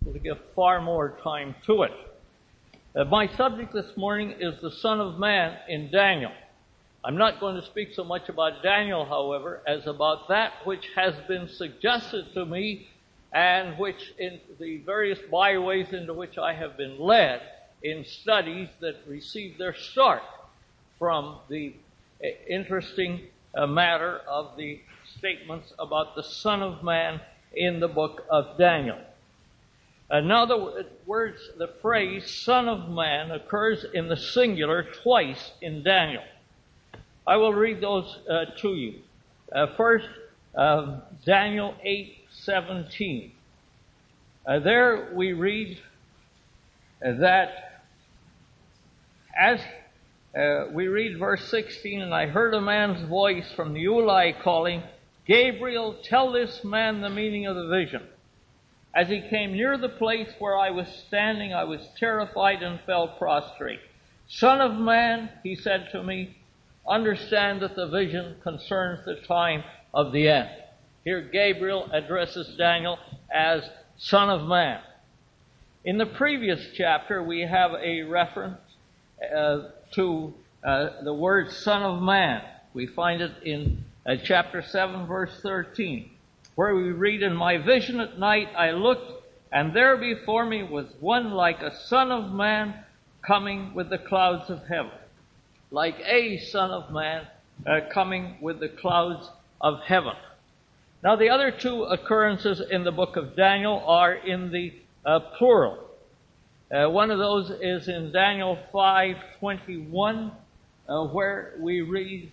to give far more time to it. My subject this morning is the Son of Man in Daniel. I'm not going to speak so much about Daniel, however, as about that which has been suggested to me and which in the various byways into which I have been led in studies that receive their start from the interesting matter of the statements about the Son of Man in the book of Daniel. Now the phrase Son of Man occurs in the singular twice in Daniel. I will read those to you. First, Daniel 8:17. There we read that as we read verse 16, and I heard a man's voice from the Ulai calling, Gabriel, tell this man the meaning of the vision. As he came near the place where I was standing, I was terrified and fell prostrate. Son of man, he said to me, understand that the vision concerns the time of the end. Here Gabriel addresses Daniel as Son of Man. In the previous chapter, we have a reference to the word Son of Man. We find it in chapter 7, verse 13, where we read, in my vision at night I looked, and there before me was one like a Son of Man coming with the clouds of heaven. Like a Son of Man coming with the clouds of heaven. Now the other two occurrences in the book of Daniel are in the plural. One of those is in Daniel 5:21, where we read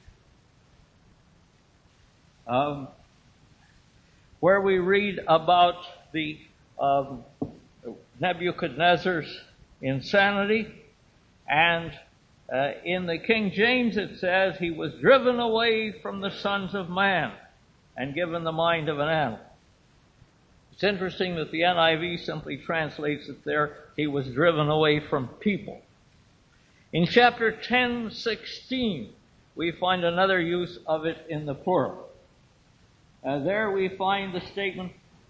about the Nebuchadnezzar's insanity, and in the King James it says he was driven away from the sons of man and given the mind of an animal. It's interesting that the NIV simply translates it there, he was driven away from people. In chapter 10:16, we find another use of it in the plural. There we find the statement,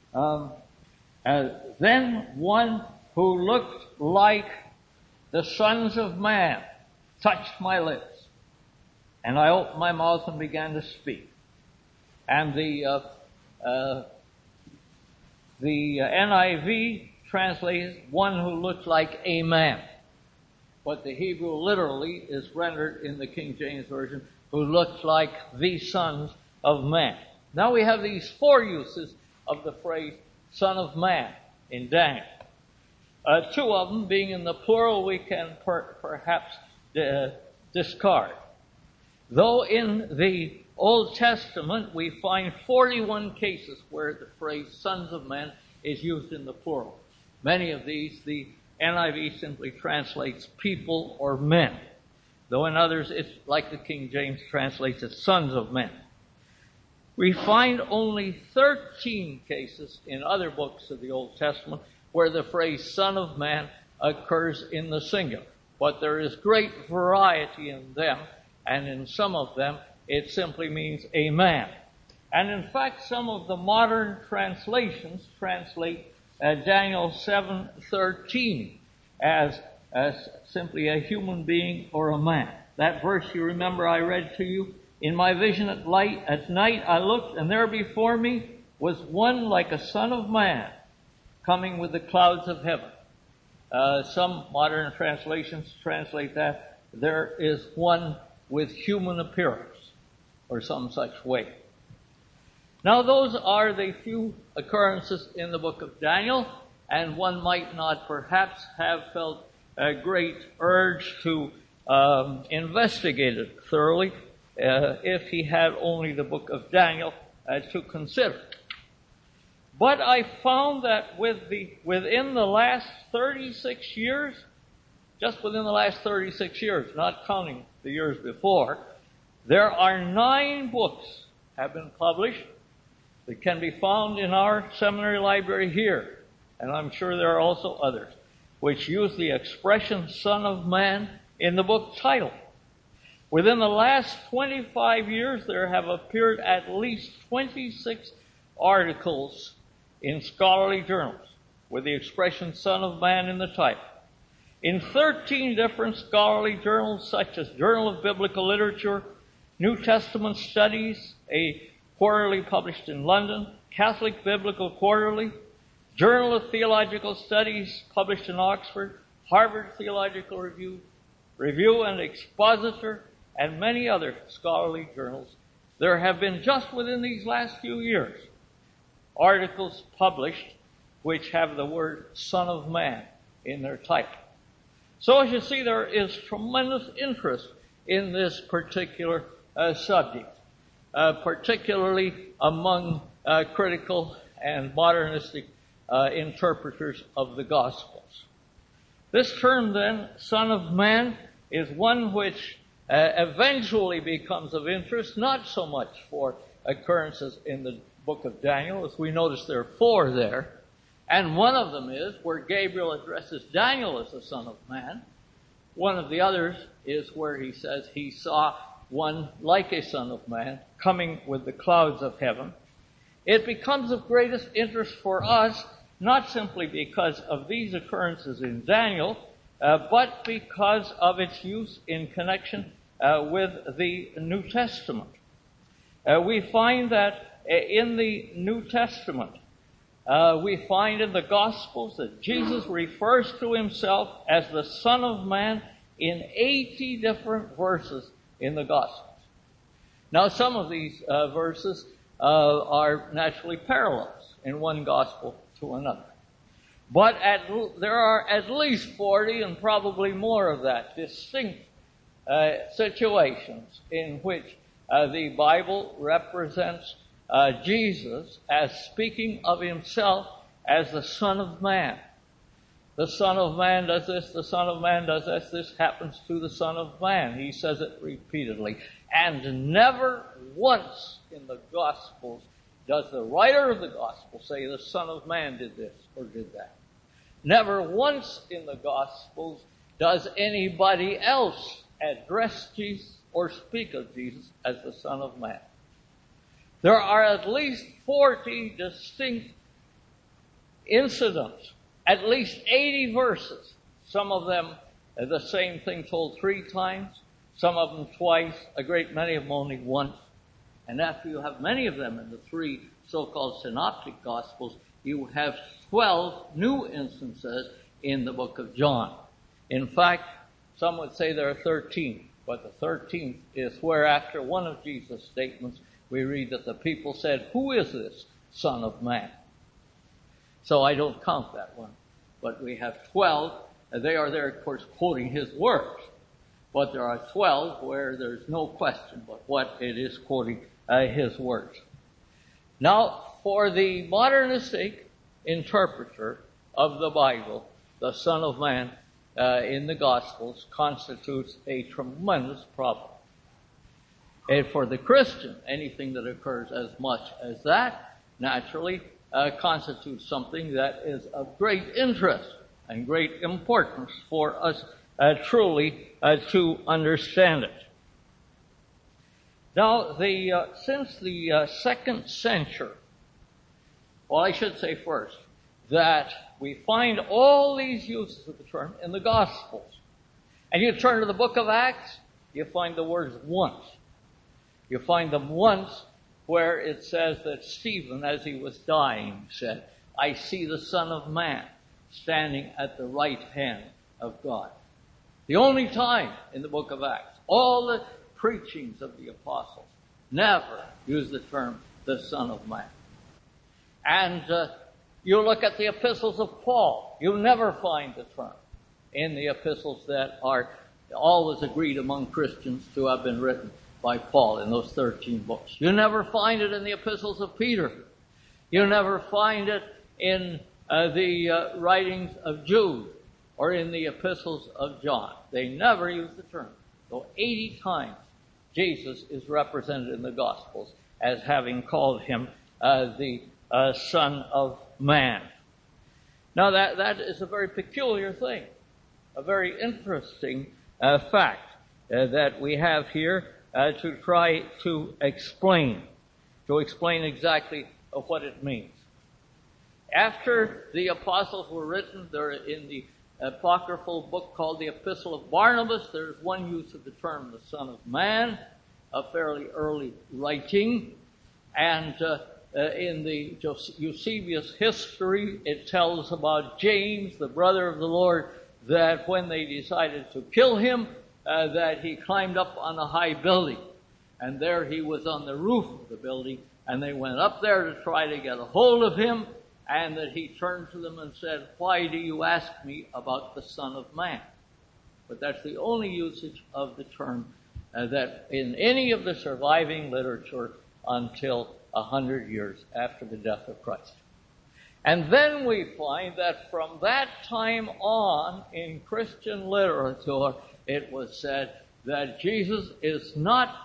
then one who looked like the sons of man touched my lips, and I opened my mouth and began to speak. And the NIV translates one who looks like a man. But the Hebrew literally is rendered in the King James Version, who looks like the sons of man. Now we have these four uses of the phrase Son of Man in Daniel. Two of them being in the plural we can perhaps discard. Though in the Old Testament we find 41 cases where the phrase sons of men is used in the plural. Many of these the NIV simply translates people or men, though in others it's like the King James translates it sons of men. We find only 13 cases in other books of the Old Testament where the phrase Son of Man occurs in the singular. But there is great variety in them, and in some of them it simply means a man. And in fact, some of the modern translations translate Daniel 7:13 as simply a human being or a man. That verse you remember I read to you, in my vision at night I looked, and there before me was one like a son of man coming with the clouds of heaven. Some modern translations translate that there is one with human appearance, or some such way. Now those are the few occurrences in the book of Daniel, and one might not perhaps have felt a great urge to investigate it thoroughly if he had only the book of Daniel to consider. But I found that within the last 36 years, just within the last 36 years, not counting the years before, there are 9 books have been published that can be found in our seminary library here, and I'm sure there are also others, which use the expression Son of Man in the book title. Within the last 25 years, there have appeared at least 26 articles in scholarly journals with the expression Son of Man in the title. In 13 different scholarly journals, such as Journal of Biblical Literature, New Testament Studies, a quarterly published in London, Catholic Biblical Quarterly, Journal of Theological Studies, published in Oxford, Harvard Theological Review, Review and Expositor, and many other scholarly journals. There have been, just within these last few years, articles published which have the word Son of Man in their title. So as you see, there is tremendous interest in this particular subject, particularly among critical and modernistic interpreters of the Gospels. This term, then, Son of Man, is one which eventually becomes of interest, not so much for occurrences in the book of Daniel, as we notice there are 4 there, and one of them is where Gabriel addresses Daniel as the Son of Man. One of the others is where he says he saw one like a Son of Man coming with the clouds of heaven. It becomes of greatest interest for us, not simply because of these occurrences in Daniel, but because of its use in connection with the New Testament. We find that in the New Testament, we find in the Gospels that Jesus refers to himself as the Son of Man in 80 different verses in the Gospels. Now, some of these verses are naturally parallels in one Gospel to another. But there are at least 40 and probably more of that distinct situations in which the Bible represents Jesus as speaking of himself as the Son of Man. The Son of Man does this, the Son of Man does this happens to the Son of Man. He says it repeatedly. And never once in the Gospels does the writer of the Gospel say the Son of Man did this or did that. Never once in the Gospels does anybody else address Jesus or speak of Jesus as the Son of Man. There are at least 40 distinct incidents, at least 80 verses. Some of them the same thing told 3 times, some of them twice, a great many of them only once. And after you have many of them in the 3 so-called synoptic Gospels, you have 12 new instances in the book of John. In fact, some would say there are 13, but the 13th is where after one of Jesus' statements, we read that the people said, "Who is this Son of Man?" So I don't count that one. But we have 12, and they are there, of course, quoting his words. But there are 12 where there's no question but what it is quoting his words. Now, for the modernistic interpreter of the Bible, the Son of Man in the Gospels constitutes a tremendous problem. And for the Christian, anything that occurs as much as that naturally constitutes something that is of great interest and great importance for us truly to understand it. Now, since the 2nd century, well, I should say first that we find all these uses of the term in the Gospels. And you turn to the book of Acts, you find the words once. You find them once where it says that Stephen, as he was dying, said, "I see the Son of Man standing at the right hand of God." The only time in the book of Acts, all the preachings of the apostles never use the term the Son of Man. And you look at the epistles of Paul, you never find the term in the epistles that are always agreed among Christians to have been written by Paul in those 13 books. You never find it in the epistles of Peter. You never find it in the writings of Jude or in the epistles of John. They never use the term. So 80 times Jesus is represented in the Gospels as having called him the Son of Man. Now that is a very peculiar thing, a very interesting fact that we have here to try to explain exactly what it means. After the apostles were written, they're in the apocryphal book called the Epistle of Barnabas. There's one use of the term the Son of Man, a fairly early writing. And in the Eusebius history, it tells about James, the brother of the Lord, that when they decided to kill him, that he climbed up on a high building. And there he was on the roof of the building, and they went up there to try to get a hold of him, and that he turned to them and said, "Why do you ask me about the Son of Man?" But that's the only usage of the term that in any of the surviving literature until 100 years after the death of Christ. And then we find that from that time on in Christian literature, it was said that Jesus is not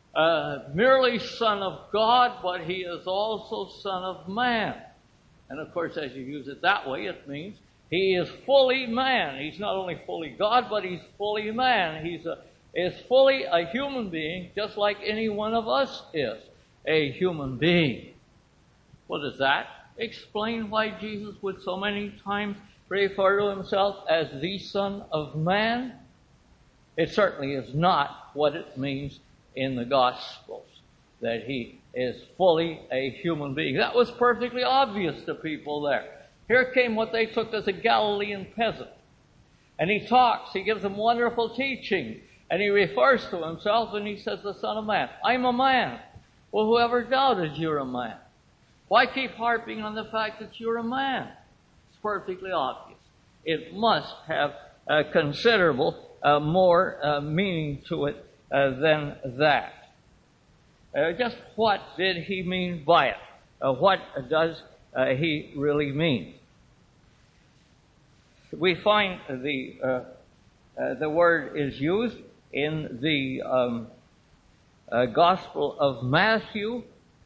merely Son of God, but he is also Son of Man. And of course, as you use it that way, it means he is fully man. He's not only fully God, but he's fully man. He is fully a human being, just like any one of us is a human being. Well, does that explain why Jesus would so many times refer to himself as the Son of Man? It certainly is not what it means in the Gospels, that he is fully a human being. That was perfectly obvious to people there. Here came what they took as a Galilean peasant. And he talks, he gives them wonderful teaching, and he refers to himself and he says, the Son of Man. I'm a man. Well, whoever doubted you're a man? Why keep harping on the fact that you're a man? It's perfectly obvious. It must have considerable more meaning to it than that. Just what did he mean by it? What does he really mean? We find the word is used in the Gospel of Matthew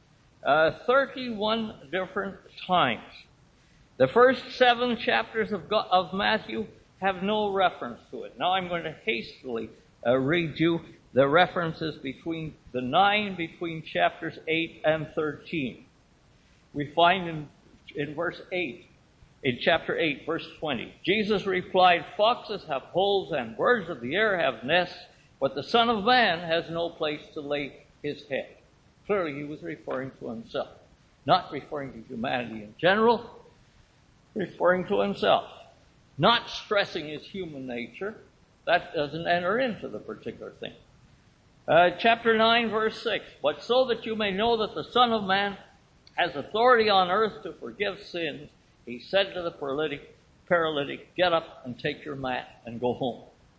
31 different times. The first 7 chapters of Matthew have no reference to it. Now I'm going to hastily read you the references between chapters 8 and 13. We find in verse 8, in chapter 8, verse 20, Jesus replied, "Foxes have holes and birds of the air have nests, but the Son of Man has no place to lay his head." Clearly he was referring to himself, not referring to humanity in general, referring to himself, not stressing his human nature. That doesn't enter into the particular thing. Chapter 9, verse 6, "But so that you may know that the Son of Man has authority on earth to forgive sins, he said to the paralytic, get up and take your mat and go home."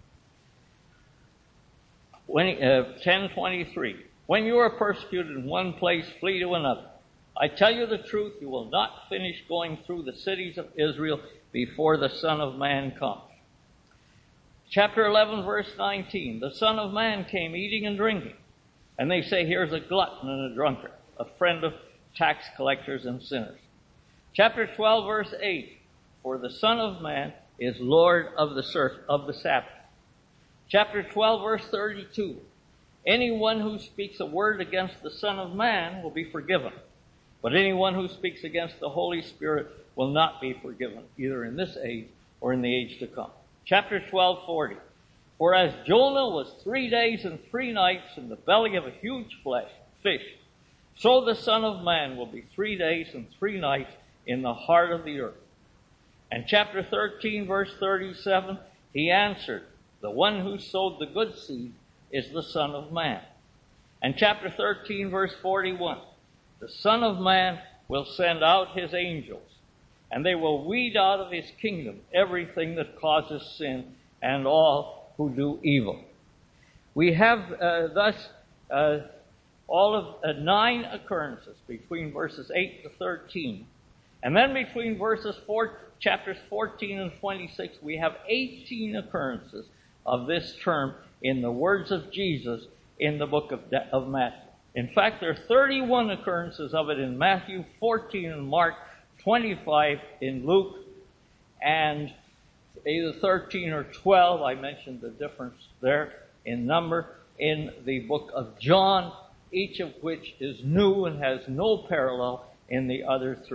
10:23, "When you are persecuted in one place, flee to another. I tell you the truth, you will not finish going through the cities of Israel before the Son of Man comes." Chapter 11, verse 19, "The Son of Man came eating and drinking. And they say, here's a glutton and a drunkard, a friend of tax collectors and sinners." Chapter 12, verse 8, "For the Son of Man is Lord of the Sabbath." Chapter 12, verse 32, "Anyone who speaks a word against the Son of Man will be forgiven. But anyone who speaks against the Holy Spirit will not be forgiven, either in this age or in the age to come." Chapter 12:40, "For as Jonah was 3 days and 3 nights in the belly of a huge fish, so the Son of Man will be 3 days and 3 nights in the heart of the earth." And chapter 13, verse 37, he answered, "The one who sowed the good seed is the Son of Man." And chapter 13, verse 41, "The Son of Man will send out his angels, and they will weed out of his kingdom everything that causes sin and all who do evil." We have thus all of 9 occurrences between verses 8 to 13. And then between chapters 14 and 26, we have 18 occurrences of this term in the words of Jesus in the book of Matthew. In fact, there are 31 occurrences of it in Matthew, 14 in Mark, 25 in Luke, and either 13 or 12, I mentioned the difference there in number, in the book of John, each of which is new and has no parallel in the other 3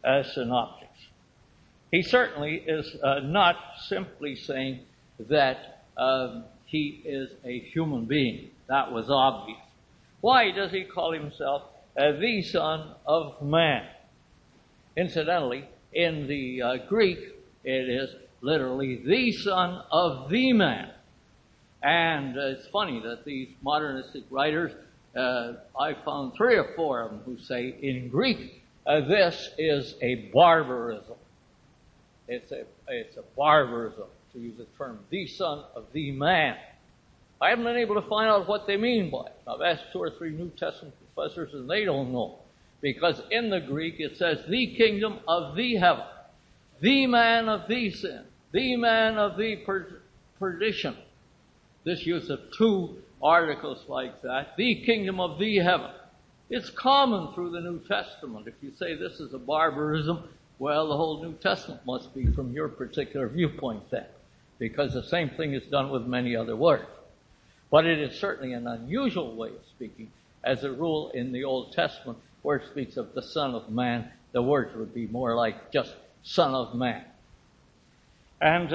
synoptics. He certainly is not simply saying that he is a human being. That was obvious. Why does he call himself the Son of Man? Incidentally, in the Greek, it is literally the Son of the Man. And it's funny that these modernistic writers, I found 3 or 4 of them who say in Greek, this is a barbarism. It's a barbarism to use the term, the Son of the Man. I haven't been able to find out what they mean by it. I've asked 2 or 3 New Testament professors and they don't know. Because in the Greek it says the kingdom of the heaven, the man of the sin, the man of the perdition. This use of 2 articles like that, the kingdom of the heaven. It's common through the New Testament. If you say this is a barbarism, well, the whole New Testament must be from your particular viewpoint then, because the same thing is done with many other words. But it is certainly an unusual way of speaking. As a rule, in the Old Testament, where it speaks of the Son of Man, the words would be more like just Son of Man. And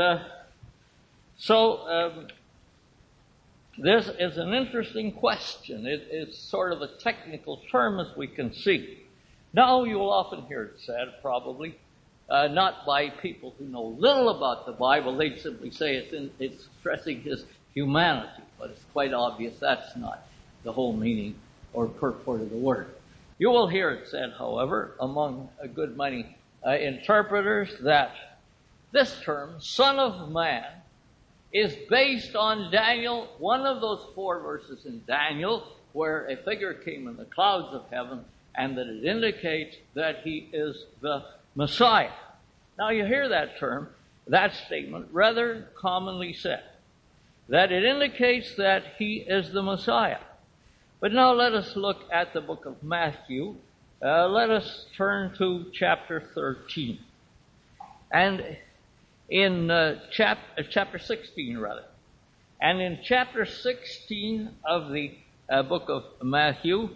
this is an interesting question. It's sort of a technical term, as we can see. Now you'll often hear it said, probably, not by people who know little about the Bible. They'd simply say it's stressing his humanity, but it's quite obvious that's not the whole meaning or purport of the word. You will hear it said, however, among a good many interpreters, that this term, Son of Man, is based on Daniel, one of those 4 verses in Daniel, where a figure came in the clouds of heaven, and that it indicates that he is the Messiah. Now you hear that term, that statement, rather commonly said, that it indicates that he is the Messiah. But now let us look at the book of Matthew. Let us turn to chapter 13. And in chapter 16, rather. And in chapter 16 of the book of Matthew,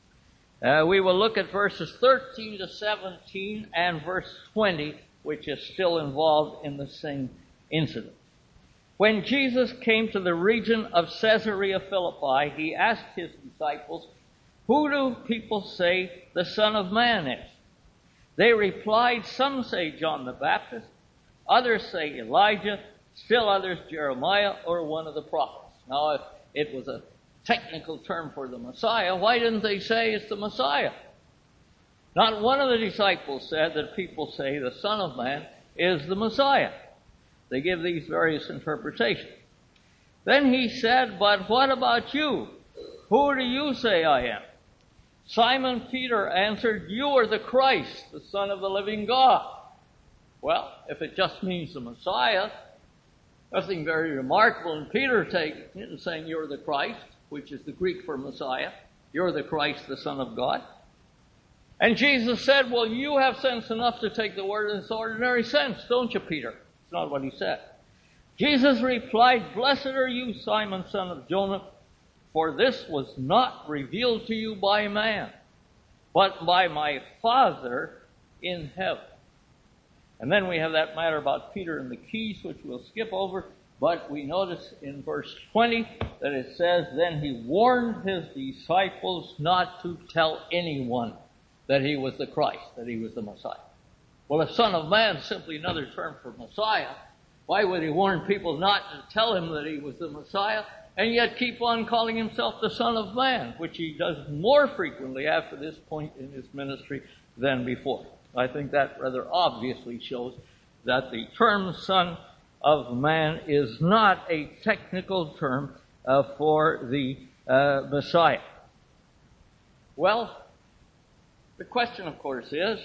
we will look at verses 13 to 17 and verse 20, which is still involved in the same incident. When Jesus came to the region of Caesarea Philippi, he asked his disciples, "Who do people say the Son of Man is?" They replied, "Some say John the Baptist, others say Elijah, still others Jeremiah or one of the prophets." Now, if it was a technical term for the Messiah, why didn't they say it's the Messiah? Not one of the disciples said that people say the Son of Man is the Messiah. They give these various interpretations. Then he said, "But what about you? Who do you say I am?" Simon Peter answered, "You are the Christ, the Son of the living God." Well, if it just means the Messiah, nothing very remarkable in Peter taking it and saying you're the Christ, which is the Greek for Messiah. You're the Christ, the Son of God. And Jesus said, "Well, you have sense enough to take the word in its ordinary sense, don't you, Peter?" It's not what he said. Jesus replied, "Blessed are you, Simon, son of Jonah, for this was not revealed to you by man, but by my Father in heaven." And then we have that matter about Peter and the keys, which we'll skip over, but we notice in verse 20 that it says, "Then he warned his disciples not to tell anyone that he was the Christ, that he was the Messiah." Well, if Son of Man is simply another term for Messiah, why would he warn people not to tell him that he was the Messiah, and yet keep on calling himself the Son of Man, which he does more frequently after this point in his ministry than before? I think that rather obviously shows that the term Son of Man is not a technical term for the Messiah. Well, the question, of course, is,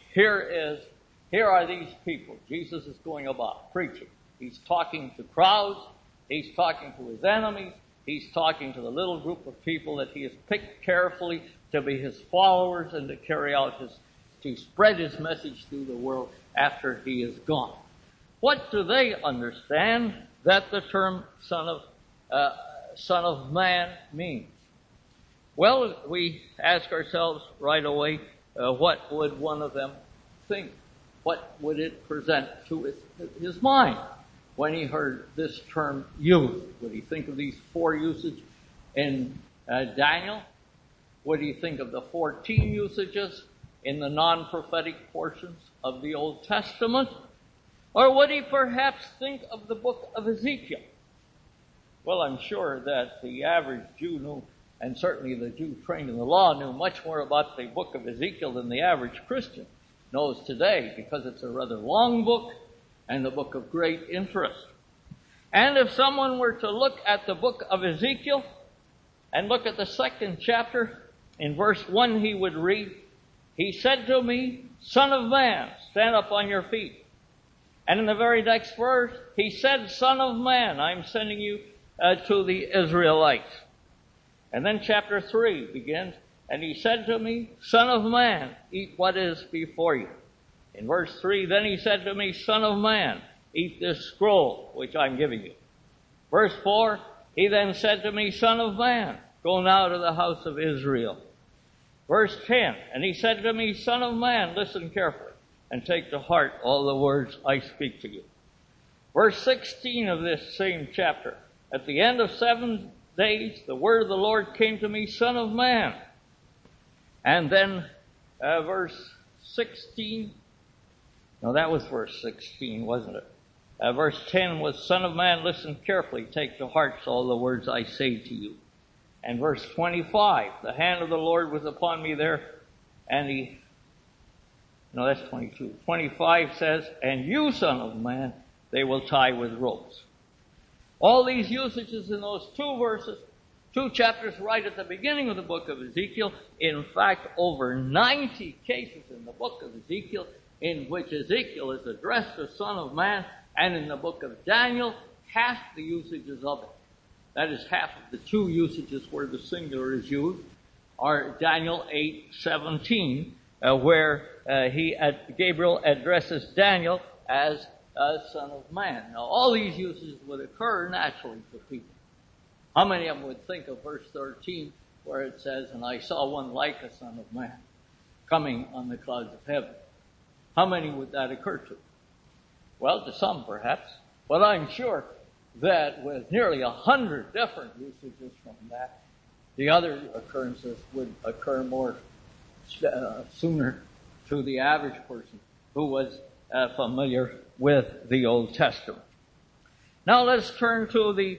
here are these people. Jesus is going about preaching. He's talking to crowds. He's talking to his enemies. He's talking to the little group of people that he has picked carefully to be his followers and to carry out to spread his message through the world after he is gone. What do they understand that the term Son of Man means? Well, we ask ourselves right away, what would one of them think? What would it present to his mind when he heard this term used? Would he think of these 4 usages in Daniel? Would he think of the 14 usages in the non-prophetic portions of the Old Testament? Or would he perhaps think of the book of Ezekiel? Well, I'm sure that the average Jew knew, and certainly the Jew trained in the law knew much more about the book of Ezekiel than the average Christian knows today, because it's a rather long book and a book of great interest. And if someone were to look at the book of Ezekiel and look at the 2nd chapter, in verse 1 he would read, "He said to me, Son of man, stand up on your feet." And in the very next verse, he said, "Son of man, I'm sending you to the Israelites." And then chapter 3 begins, "And he said to me, Son of man, eat what is before you." In verse 3, then he said to me, "Son of man, eat this scroll which I'm giving you." Verse 4, he then said to me, "Son of man, go now to the house of Israel." Verse 10, and he said to me, "Son of man, listen carefully and take to heart all the words I speak to you." Verse 16 of this same chapter, "At the end of 7 days, the word of the Lord came to me, Son of man." And then verse 16, no, that was verse 16, wasn't it? Verse 10 was, "Son of man, listen carefully, take to heart all the words I say to you." And verse 25, "The hand of the Lord was upon me there, and no, that's 22. 25 says, "And you, son of man, they will tie with ropes." All these usages in those 2 verses, 2 chapters right at the beginning of the book of Ezekiel. In fact, over 90 cases in the book of Ezekiel in which Ezekiel is addressed as Son of Man, and in the book of Daniel, half the usages of it. That is, half of the 2 usages where the singular is used are Daniel 8:17, where Gabriel addresses Daniel as Son of Man. Now, all these usages would occur naturally for people. How many of them would think of verse 13, where it says, "And I saw one like a Son of Man coming on the clouds of heaven"? How many would that occur to? Well, to some perhaps, but I'm sure that with nearly 100 different usages from that, the other occurrences would occur more sooner to the average person who was familiar with the Old Testament. Now let's turn to the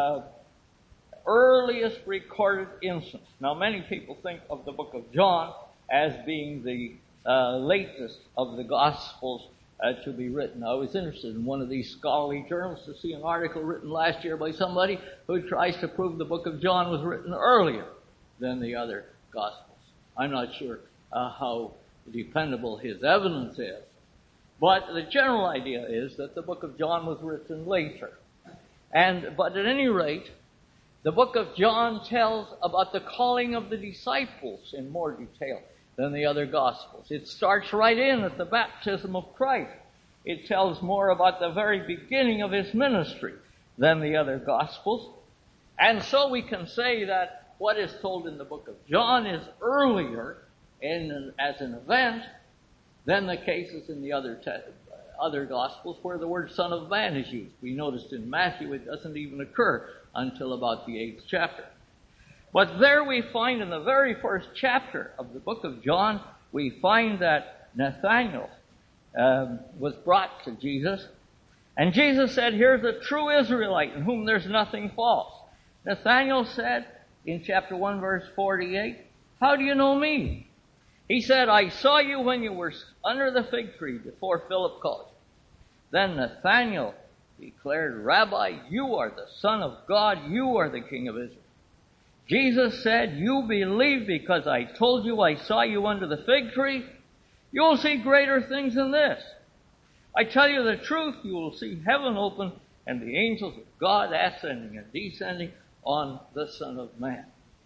earliest recorded instance. Now, many people think of the book of John as being the latest of the Gospels to be written. I was interested in one of these scholarly journals to see an article written last year by somebody who tries to prove the book of John was written earlier than the other Gospels. I'm not sure how dependable his evidence is, but the general idea is that the book of John was written later. But at any rate, the book of John tells about the calling of the disciples in more detail than the other Gospels. It starts right in at the baptism of Christ. It tells more about the very beginning of his ministry than the other Gospels. And so we can say that what is told in the book of John is earlier as an event than the cases in the other Gospels where the word Son of Man is used. We noticed in Matthew it doesn't even occur until about the 8th chapter. But there we find in the very first chapter of the book of John, we find that Nathanael was brought to Jesus. And Jesus said, "Here's a true Israelite in whom there's nothing false." Nathanael said in chapter 1 verse 48, "How do you know me?" He said, "I saw you when you were under the fig tree before Philip called you." Then Nathanael declared, "Rabbi, you are the Son of God. You are the King of Israel." Jesus said, "You believe because I told you I saw you under the fig tree? You will see greater things than this. I tell you the truth, you will see heaven open and the angels of God ascending and descending on the Son of Man."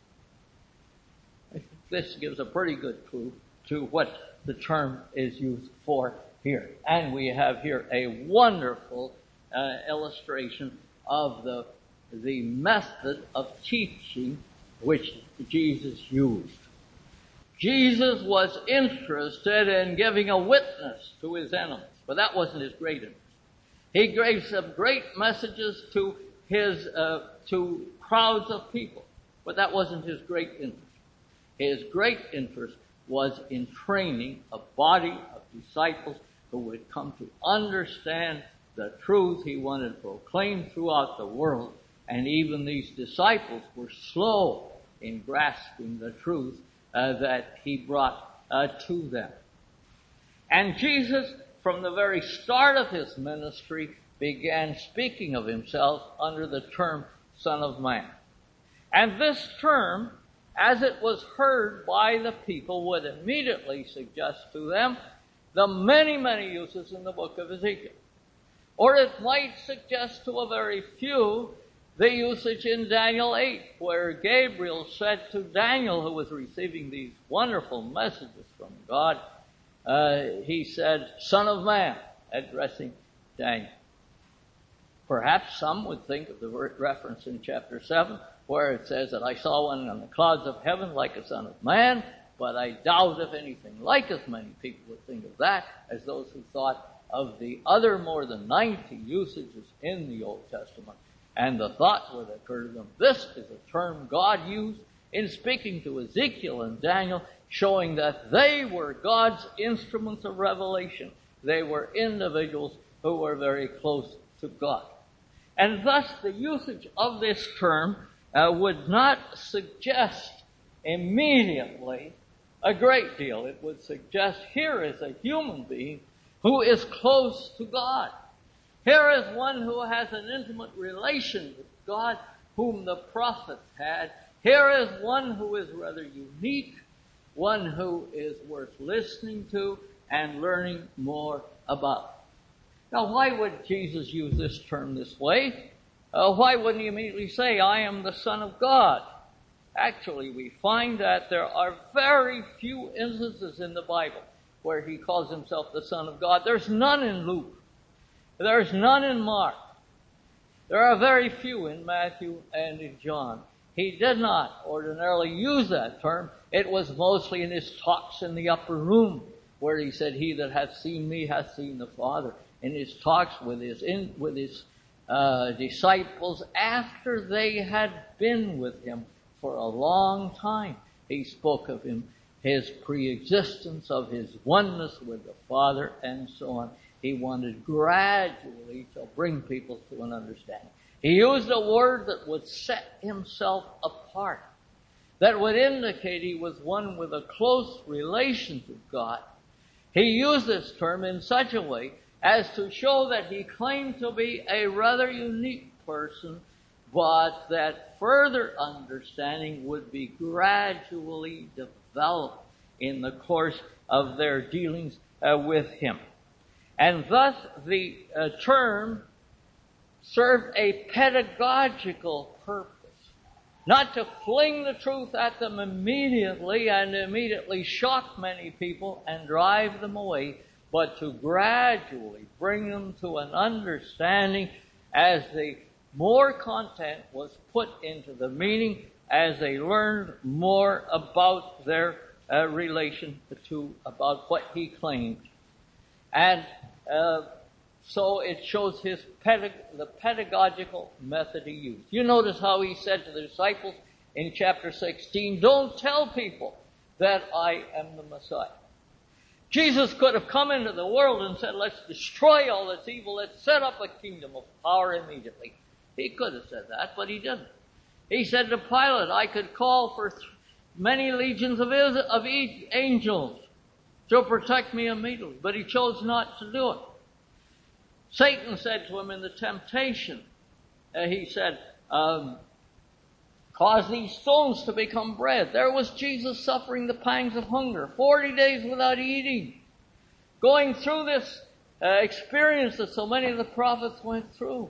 This gives a pretty good clue to what the term is used for here. And we have here a wonderful illustration of the method of teaching which Jesus used. Jesus was interested in giving a witness to his enemies, but that wasn't his great interest. He gave some great messages to to crowds of people, but that wasn't his great interest. His great interest was in training a body of disciples who would come to understand the truth he wanted proclaimed throughout the world. And even these disciples were slow in grasping the truth that he brought to them. And Jesus, from the very start of his ministry, began speaking of himself under the term Son of Man. And this term, as it was heard by the people, would immediately suggest to them the many, many uses in the book of Ezekiel. Or it might suggest to a very few the usage in Daniel 8, where Gabriel said to Daniel, who was receiving these wonderful messages from God, he said, Son of Man, addressing Daniel. Perhaps some would think of the reference in chapter 7, where it says that I saw one on the clouds of heaven like a son of man, but I doubt if anything like as many people would think of that as those who thought of the other more than 90 usages in the Old Testament. And the thought would occur to them, this is a term God used in speaking to Ezekiel and Daniel, showing that they were God's instruments of revelation. They were individuals who were very close to God. And thus the usage of this term would not suggest immediately a great deal. It would suggest here is a human being who is close to God. Here is one who has an intimate relation with God, whom the prophets had. Here is one who is rather unique, one who is worth listening to and learning more about. Now, why would Jesus use this term this way? Why wouldn't he immediately say, I am the Son of God? Actually, we find that there are very few instances in the Bible where he calls himself the Son of God. There's none in Luke. There's none in Mark. There are very few in Matthew and in John. He did not ordinarily use that term. It was mostly in his talks in the upper room, where he said, he that hath seen me hath seen the Father. In his talks with his disciples after they had been with him for a long time. He spoke of him, his pre-existence, of his oneness with the Father, and so on. He wanted gradually to bring people to an understanding. He used a word that would set himself apart, that would indicate he was one with a close relation to God. He used this term in such a way as to show that he claimed to be a rather unique person, but that further understanding would be gradually developed in the course of their dealings with him. And thus the term served a pedagogical purpose. Not to fling the truth at them immediately and immediately shock many people and drive them away, but to gradually bring them to an understanding as the more content was put into the meaning, as they learned more about their relation to, about what he claimed. And so it shows the pedagogical method he used. You notice how he said to the disciples in chapter 16, don't tell people that I am the Messiah. Jesus could have come into the world and said, let's destroy all this evil, let's set up a kingdom of power immediately. He could have said that, but he didn't. He said to Pilate, I could call for many legions of angels to protect me immediately, but he chose not to do it. Satan said to him in the temptation, he said, cause these stones to become bread. There was Jesus suffering the pangs of hunger, 40 days without eating, going through this experience that so many of the prophets went through.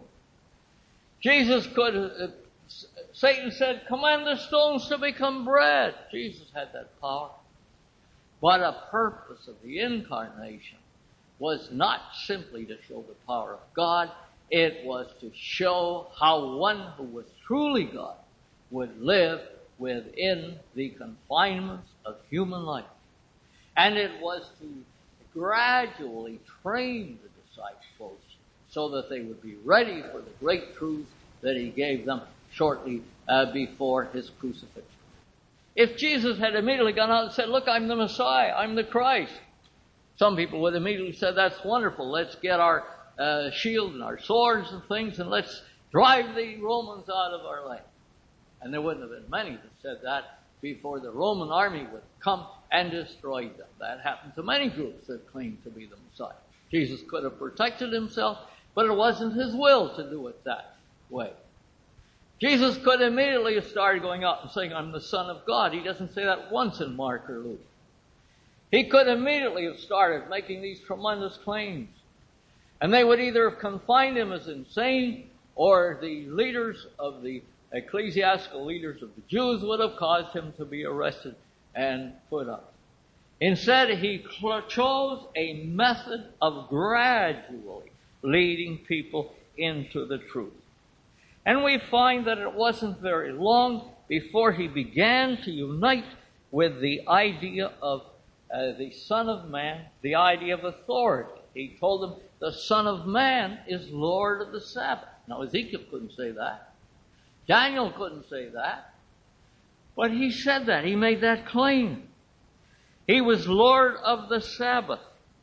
Satan said, command the stones to become bread. Jesus had that power. But a purpose of the incarnation was not simply to show the power of God. It was to show how one who was truly God would live within the confinements of human life. And it was to gradually train the disciples so that they would be ready for the great truth that he gave them shortly before his crucifixion. If Jesus had immediately gone out and said, look, I'm the Messiah, I'm the Christ, some people would immediately say, that's wonderful, let's get our shield and our swords and things and let's drive the Romans out of our land. And there wouldn't have been many that said that before the Roman army would come and destroy them. That happened to many groups that claimed to be the Messiah. Jesus could have protected himself, but it wasn't his will to do it that way. Jesus could immediately have started going out and saying, I'm the Son of God. He doesn't say that once in Mark or Luke. He could immediately have started making these tremendous claims. And they would either have confined him as insane, or the leaders of the ecclesiastical leaders of the Jews would have caused him to be arrested and put up. Instead, he chose a method of gradually leading people into the truth. And we find that it wasn't very long before he began to unite with the idea of the Son of Man, the idea of authority. He told them the Son of Man is Lord of the Sabbath. Now Ezekiel couldn't say that. Daniel couldn't say that. But he said that. He made that claim. He was Lord of the Sabbath.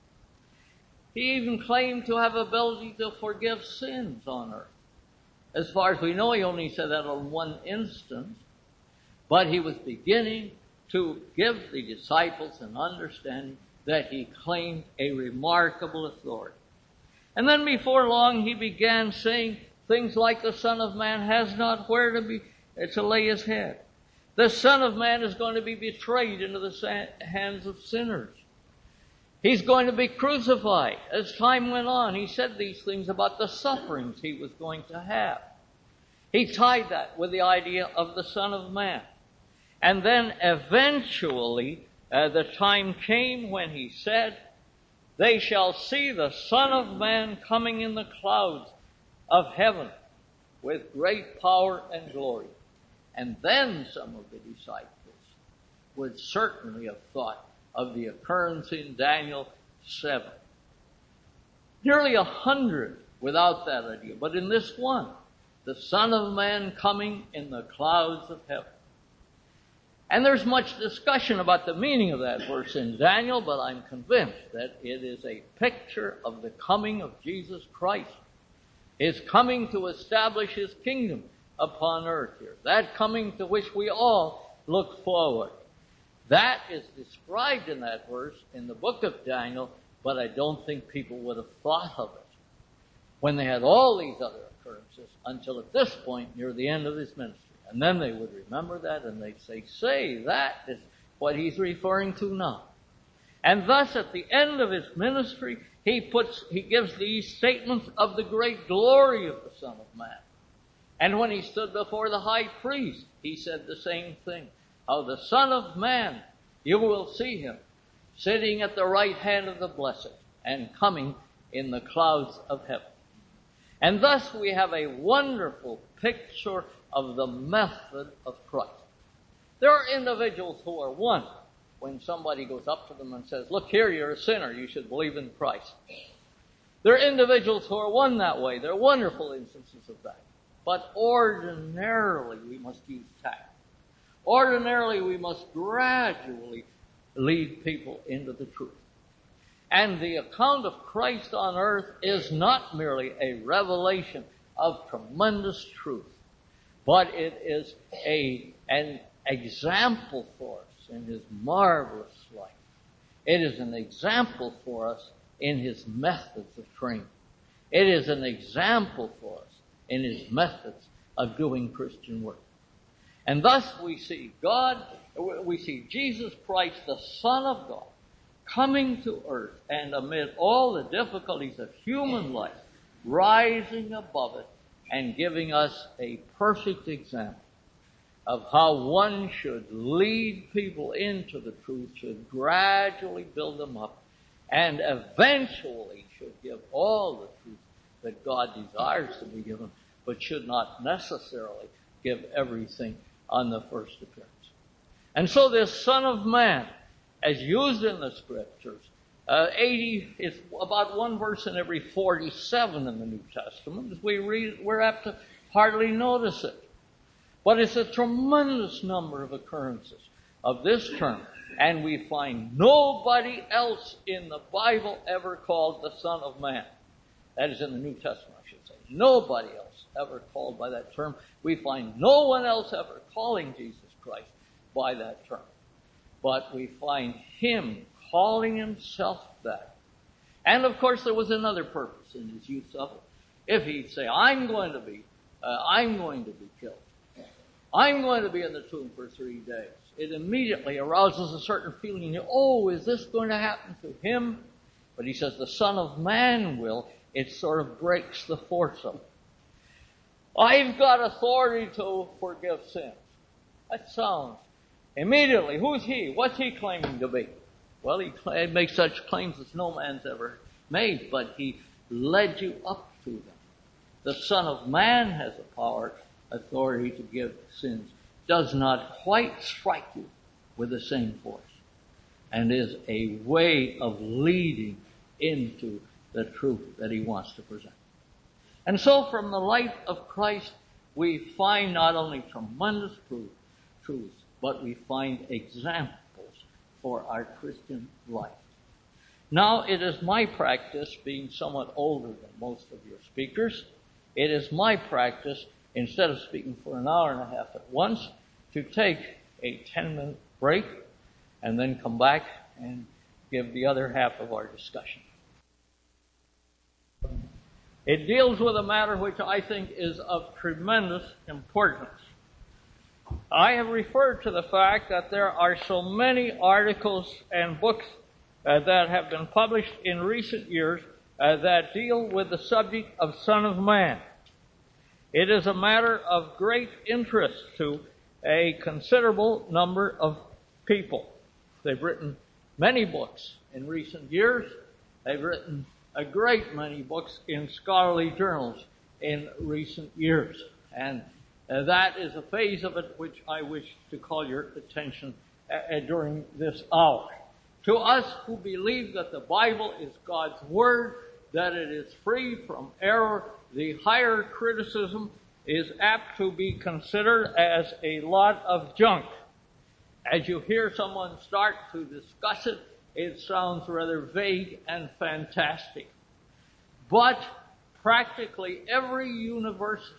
He even claimed to have ability to forgive sins on earth. As far as we know, he only said that on one instance. But he was beginning to give the disciples an understanding that he claimed a remarkable authority. And then before long, he began saying things like the Son of Man has not where to lay his head. The Son of Man is going to be betrayed into the hands of sinners. He's going to be crucified. As time went on, he said these things about the sufferings he was going to have. He tied that with the idea of the Son of Man. And then eventually, the time came when he said, they shall see the Son of Man coming in the clouds of heaven with great power and glory. And then some of the disciples would certainly have thought of the occurrence in Daniel 7. Nearly 100 without that idea. But in this one, the Son of Man coming in the clouds of heaven. And there's much discussion about the meaning of that verse in Daniel, but I'm convinced that it is a picture of the coming of Jesus Christ. His coming to establish his kingdom upon earth here. That coming to which we all look forward. That is described in that verse in the book of Daniel, but I don't think people would have thought of it when they had all these other occurrences until at this point near the end of his ministry. And then they would remember that and they'd say, that is what he's referring to now. And thus at the end of his ministry, he gives these statements of the great glory of the Son of Man. And when he stood before the high priest, he said the same thing. How the Son of Man, you will see him sitting at the right hand of the blessed and coming in the clouds of heaven. And thus we have a wonderful picture of the method of Christ. There are individuals who are won when somebody goes up to them and says, look here, you're a sinner, you should believe in Christ. There are individuals who are won that way. There are wonderful instances of that. But ordinarily we must use tact. Ordinarily we must gradually lead people into the truth. And the account of Christ on earth is not merely a revelation of tremendous truth, but it is an example for us in his marvelous life. It is an example for us in his methods of training. It is an example for us in his methods of doing Christian work. And thus we see Jesus Christ, the Son of God, coming to earth and amid all the difficulties of human life, rising above it and giving us a perfect example of how one should lead people into the truth, should gradually build them up, and eventually should give all the truth that God desires to be given, but should not necessarily give everything on the first appearance. And so this Son of Man, as used in the Scriptures, 80 is about one verse in every 47 in the New Testament. As we read it, we're apt to hardly notice it. But it's a tremendous number of occurrences of this term. And we find nobody else in the Bible ever called the Son of Man. That is in the New Testament, I should say. Nobody else ever called by that term. We find no one else ever calling Jesus Christ by that term. But we find him calling himself that. And of course there was another purpose in his use of it. If he'd say, I'm going to be killed. I'm going to be in the tomb for 3 days. It immediately arouses a certain feeling, is this going to happen to him? But he says the Son of Man will. It sort of breaks the force of it. I've got authority to forgive sins. That sounds immediately. Who's he? What's he claiming to be? Well, he makes such claims as no man's ever made, but he led you up to them. The Son of Man has the power, authority to give sins. Does not quite strike you with the same force, and is a way of leading into the truth that he wants to present. And so from the life of Christ, we find not only tremendous truths, but we find examples for our Christian life. Now, it is my practice, being somewhat older than most of your speakers, it is my practice, instead of speaking for an hour and a half at once, to take a 10-minute break and then come back and give the other half of our discussion. It deals with a matter which I think is of tremendous importance. I have referred to the fact that there are so many articles and books that have been published in recent years that deal with the subject of Son of Man. It is a matter of great interest to a considerable number of people. They've written many books in recent years. They've written a great many books in scholarly journals in recent years. And that is a phase of it which I wish to call your attention during this hour. To us who believe that the Bible is God's Word, that it is free from error, the higher criticism is apt to be considered as a lot of junk. As you hear someone start to discuss it, it sounds rather vague and fantastic. But practically every university,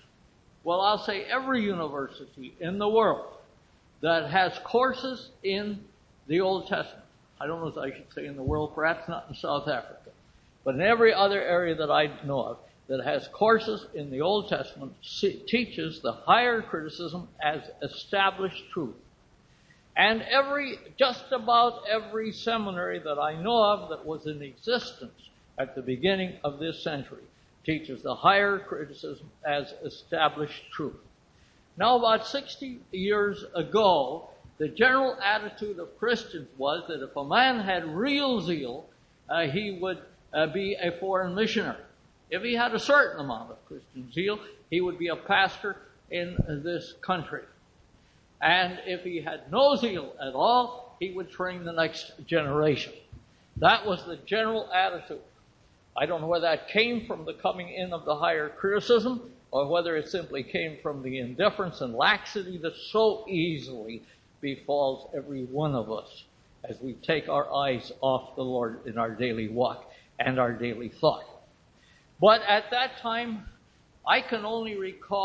every university in the world that has courses in the Old Testament, I don't know if I should say in the world, perhaps not in South Africa, but in every other area that I know of that has courses in the Old Testament teaches the higher criticism as established truth. And just about every seminary that I know of that was in existence at the beginning of this century teaches the higher criticism as established truth. Now, about 60 years ago, the general attitude of Christians was that if a man had real zeal, he would be a foreign missionary. If he had a certain amount of Christian zeal, he would be a pastor in this country. And if he had no zeal at all, he would train the next generation. That was the general attitude. I don't know whether that came from the coming in of the higher criticism or whether it simply came from the indifference and laxity that so easily befalls every one of us as we take our eyes off the Lord in our daily walk and our daily thought. But at that time, I can only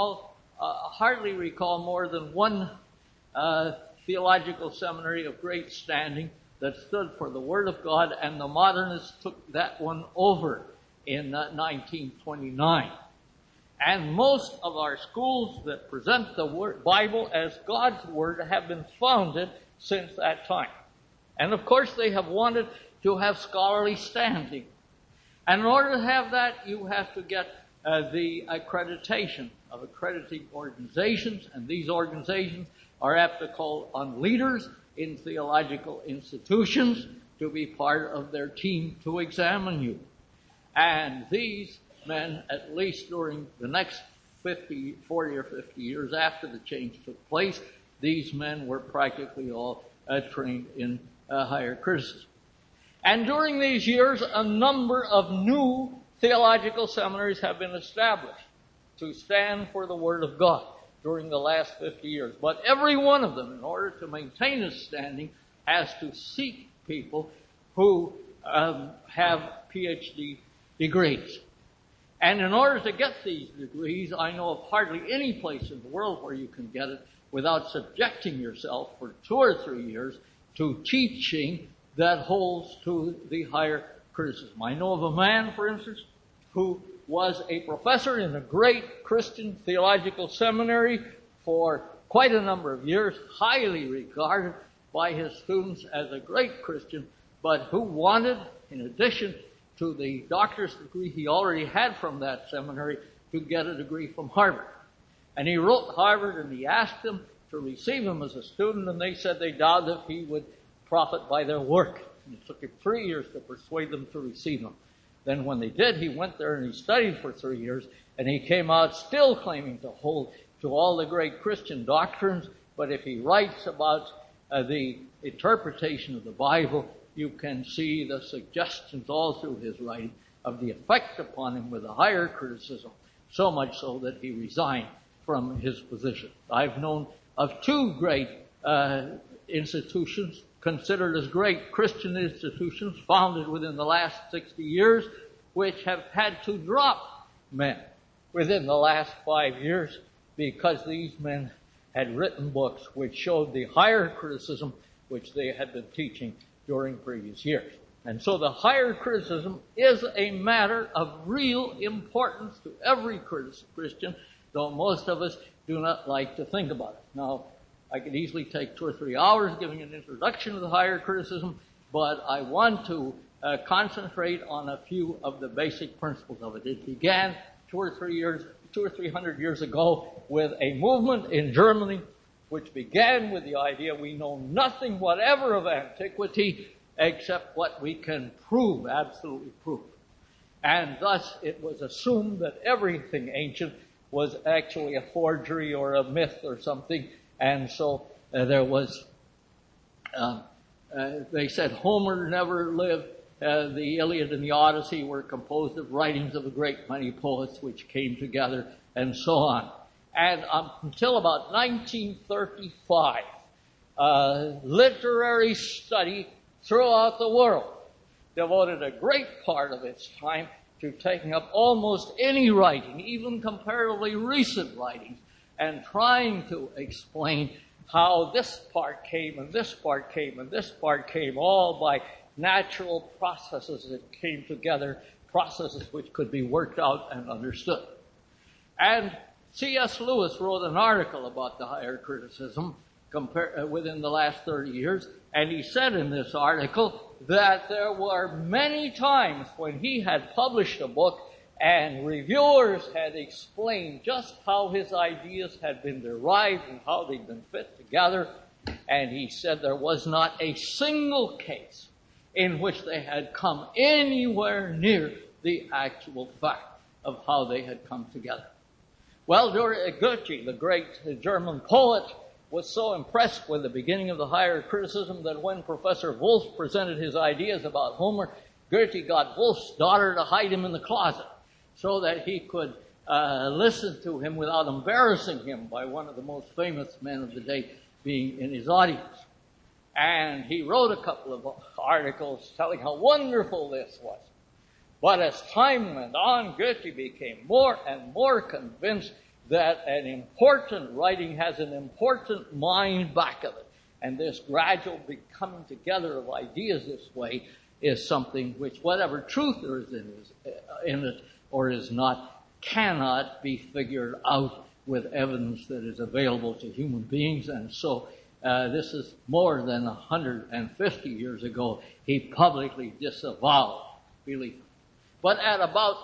hardly recall more than one theological seminary of great standing that stood for the Word of God, and the modernists took that one over in 1929. And most of our schools that present the Bible as God's Word have been founded since that time. And of course they have wanted to have scholarly standing. And in order to have that, you have to get the accreditation of accrediting organizations, and these organizations are apt to call on leaders in theological institutions to be part of their team to examine you. And these men, at least during the next 40 or 50 years after the change took place, these men were practically all trained in higher criticism. And during these years, a number of new theological seminaries have been established to stand for the Word of God during the last 50 years. But every one of them, in order to maintain its standing, has to seek people who have PhD degrees. And in order to get these degrees, I know of hardly any place in the world where you can get it without subjecting yourself for 2 or 3 years to teaching that holds to the higher criticism. I know of a man, for instance, who was a professor in a great Christian theological seminary for quite a number of years, highly regarded by his students as a great Christian, but who wanted, in addition to the doctor's degree he already had from that seminary, to get a degree from Harvard. And he wrote Harvard and he asked them to receive him as a student, and they said they doubted if he would profit by their work. And it took him 3 years to persuade them to receive him. Then when they did, he went there and he studied for 3 years, and he came out still claiming to hold to all the great Christian doctrines, but if he writes about the interpretation of the Bible, you can see the suggestions all through his writing of the effect upon him with a higher criticism, so much so that he resigned from his position. I've known of 2 great institutions considered as great Christian institutions founded within the last 60 years, which have had to drop men within the last 5 years because these men had written books which showed the higher criticism which they had been teaching during previous years. And so the higher criticism is a matter of real importance to every Christian, though most of us do not like to think about it. Now, I could easily take 2 or 3 hours giving an introduction to the higher criticism, but I want to concentrate on a few of the basic principles of it. It began 2 or 300 years ago with a movement in Germany which began with the idea we know nothing whatever of antiquity except what we can prove, absolutely prove. And thus it was assumed that everything ancient was actually a forgery or a myth or something. And so there was, they said Homer never lived. The Iliad and the Odyssey were composed of writings of a great many poets which came together, and so on. And until about 1935, literary study throughout the world devoted a great part of its time to taking up almost any writing, even comparatively recent writings, and trying to explain how this part came and this part came and this part came, all by natural processes that came together, processes which could be worked out and understood. And C.S. Lewis wrote an article about the higher criticism within the last 30 years, and he said in this article that there were many times when he had published a book and reviewers had explained just how his ideas had been derived and how they'd been fit together, and he said there was not a single case in which they had come anywhere near the actual fact of how they had come together. Well, Goethe, the great German poet, was so impressed with the beginning of the higher criticism that when Professor Wolff presented his ideas about Homer, Goethe got Wolff's daughter to hide him in the closet so that he could listen to him without embarrassing him by one of the most famous men of the day being in his audience. And he wrote a couple of articles telling how wonderful this was. But as time went on, Goethe became more and more convinced that an important writing has an important mind back of it. And this gradual coming together of ideas this way is something which, whatever truth there is in it or is not, cannot be figured out with evidence that is available to human beings. And so this is more than 150 years ago. He publicly disavowed belief. But at about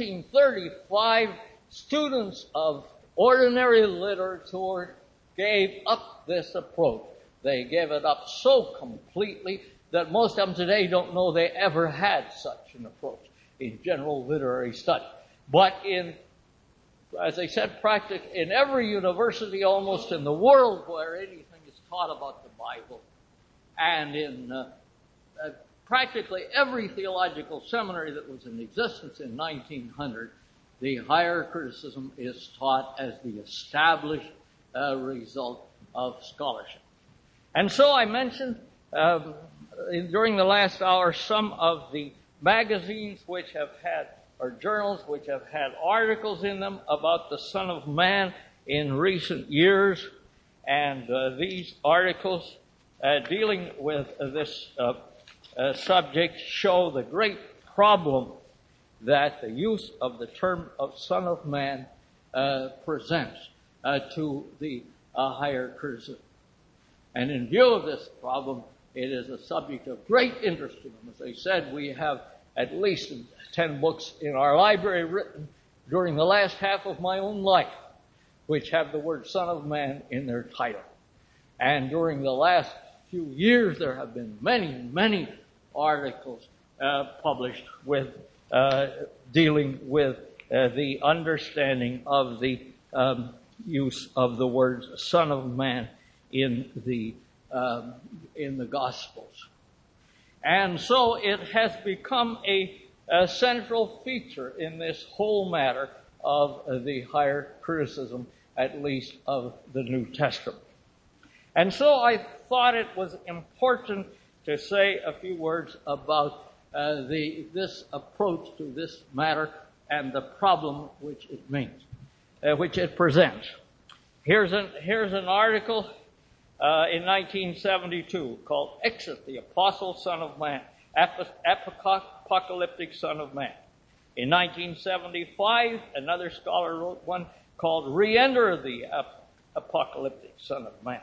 1935, students of ordinary literature gave up this approach. They gave it up so completely that most of them today don't know they ever had such an approach in general literary study. But in as I said, practically in every university almost in the world where anything is taught about the Bible, and in practically every theological seminary that was in existence in 1900, the higher criticism is taught as the established result of scholarship. And so I mentioned during the last hour some of the magazines which have had, or journals which have had articles in them about the Son of Man in recent years. And these articles dealing with this subject show the great problem that the use of the term of Son of Man presents to the higher criticism. And in view of this problem, it is a subject of great interest to them. As I said, we have at least 10 books in our library written during the last half of my own life, which have the word Son of Man in their title. And during the last few years, there have been many articles published with dealing with the understanding of the use of the words Son of Man in the Gospels. And so it has become a central feature in this whole matter of the higher criticism, at least of the New Testament. And so I thought it was important to say a few words about this approach to this matter and the problem which it means, which it presents. Here's an article in 1972 called Exit, the Apostle Son of Man, Apocalyptic Son of Man. In 1975, another scholar wrote one called Re-enter the Apocalyptic Son of Man.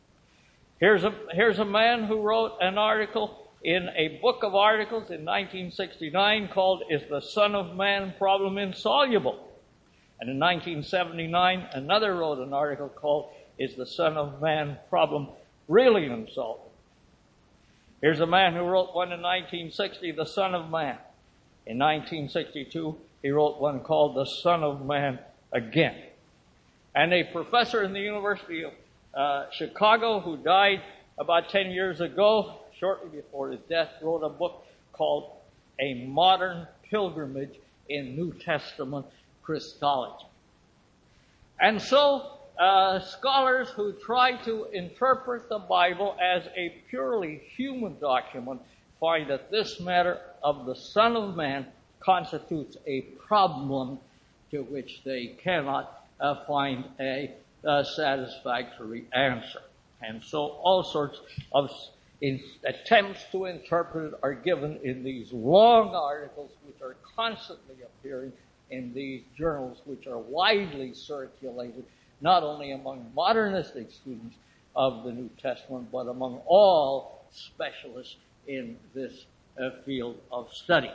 Here's a man who wrote an article in a book of articles in 1969 called Is the Son of Man Problem Insoluble? And in 1979, another wrote an article called Is the Son of Man Problem Really Insoluble? Here's a man who wrote one in 1960, The Son of Man. In 1962, he wrote one called The Son of Man Again. And a professor in the University of Chicago who died about 10 years ago, shortly before his death, wrote a book called A Modern Pilgrimage in New Testament Christology. And so scholars who try to interpret the Bible as a purely human document find that this matter of the Son of Man constitutes a problem to which they cannot find a satisfactory answer. And so all sorts of attempts to interpret it are given in these long articles which are constantly appearing in these journals which are widely circulated, not only among modernistic students of the New Testament, but among all specialists in this field of study.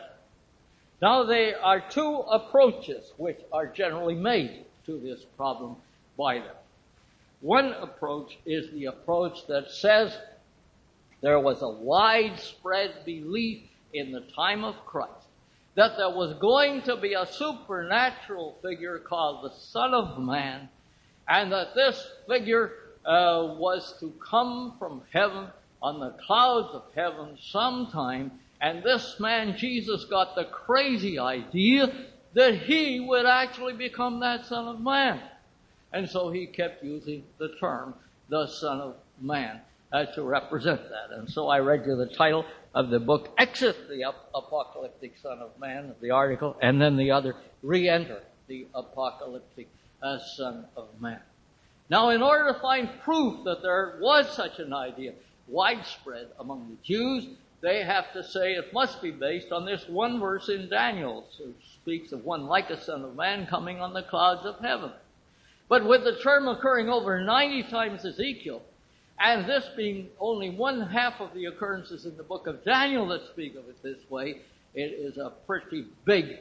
Now, there are two approaches which are generally made to this problem by them. One approach is the approach that says there was a widespread belief in the time of Christ that there was going to be a supernatural figure called the Son of Man, and that this figure was to come from heaven on the clouds of heaven sometime, and this man, Jesus, got the crazy idea that he would actually become that Son of Man. And so he kept using the term, the Son of Man, to represent that. And so I read you the title of the book, Exit the Apocalyptic Son of Man, the article, and then the other, Re-enter the Apocalyptic Son of Man. Now, in order to find proof that there was such an idea widespread among the Jews, they have to say it must be based on this one verse in Daniel, which speaks of one like a Son of Man coming on the clouds of heaven. But with the term occurring over 90 times Ezekiel, and this being only one half of the occurrences in the book of Daniel that speak of it this way, it is a pretty big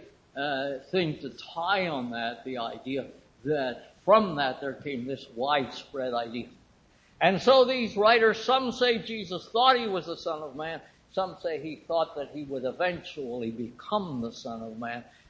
thing to tie on that, the idea that from that there came this widespread idea. And so these writers, some say Jesus thought he was the Son of Man, some say he thought that he would eventually become the Son of Man.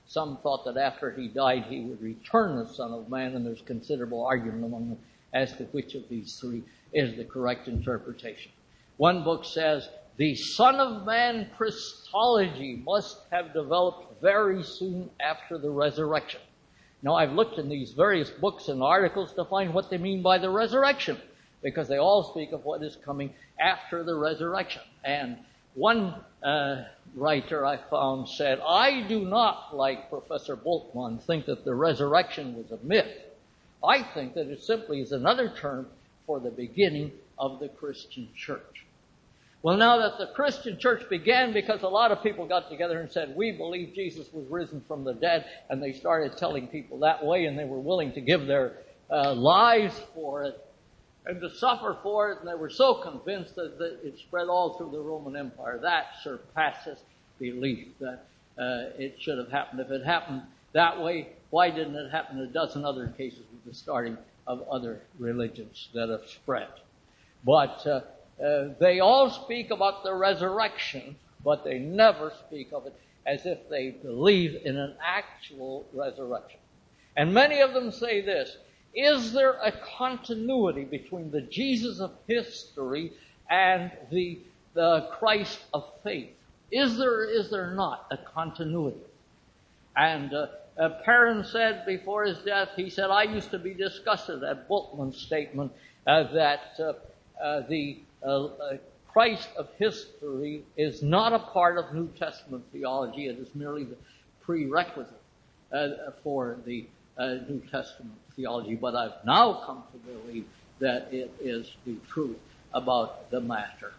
Some thought that after he died he would return as Son of Man, and there's considerable argument among them as to which of these three is the correct interpretation. One book says the Son of Man Christology must have developed very soon after the resurrection. Now, I've looked in these various books and articles to find what they mean by the resurrection, because they all speak of what is coming after the resurrection. And one writer I found said, I do not, like Professor Bultmann, think that the resurrection was a myth. I think that it simply is another term for the beginning of the Christian church. Well, now that the Christian church began because a lot of people got together and said, we believe Jesus was risen from the dead, and they started telling people that way, and they were willing to give their lives for it and to suffer for it, and they were so convinced that it spread all through the Roman Empire. That surpasses belief that it should have happened. If it happened that way, why didn't it happen in a dozen other cases with the starting of other religions that have spread? But they all speak about the resurrection, but they never speak of it as if they believe in an actual resurrection. And many of them say this, is there a continuity between the Jesus of history and the Christ of faith? Is there not a continuity? And Perrin said before his death, he said, I used to be disgusted at Bultmann's statement that the Christ of history is not a part of New Testament theology. It is merely the prerequisite for the New Testament theology. But I've now come to believe that it is the truth about the matter.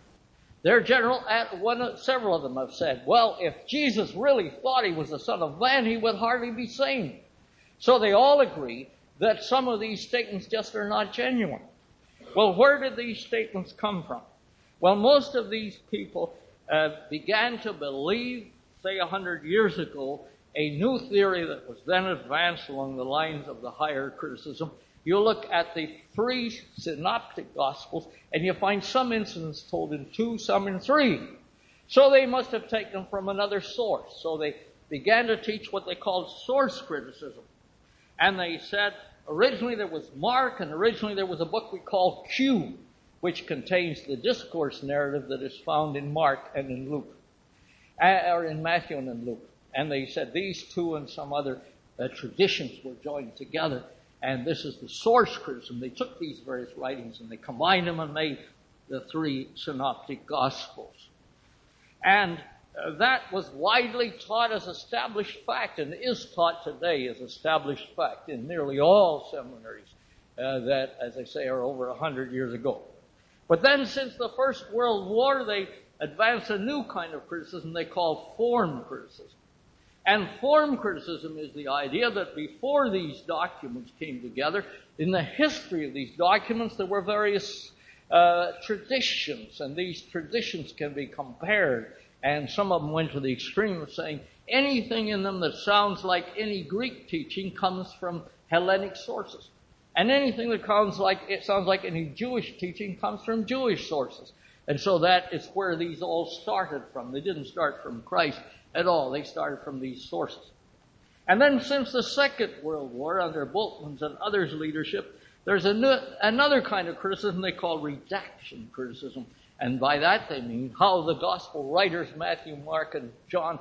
Several of them have said, well, if Jesus really thought he was the Son of Man, he would hardly be sane. So they all agree that some of these statements just are not genuine. Well, where did these statements come from? Well, most of these people began to believe, say 100 years ago, a new theory that was then advanced along the lines of the higher criticism. You look at the three synoptic gospels, and you find some incidents told in 2, some in 3. So they must have taken them from another source. So they began to teach what they called source criticism. And they said, originally there was Mark, and originally there was a book we call Q, which contains the discourse narrative that is found in Mark and in Luke, or in Matthew and in Luke. And they said these two and some other traditions were joined together, and this is the source criticism. They took these various writings and they combined them and made the 3 synoptic gospels. And that was widely taught as established fact, and is taught today as established fact in nearly all seminaries that, as I say, are over 100 years ago. But then since the First World War, they advanced a new kind of criticism they call form criticism. And form criticism is the idea that before these documents came together, in the history of these documents, there were various traditions, and these traditions can be compared. And some of them went to the extreme of saying anything in them that sounds like any Greek teaching comes from Hellenic sources. And anything that sounds like any Jewish teaching comes from Jewish sources. And so that is where these all started from. They didn't start from Christ at all. They started from these sources. And then since the Second World War, under Bultmann's and others' leadership, there's another kind of criticism they call redaction criticism. And by that they mean how the gospel writers, Matthew, Mark, and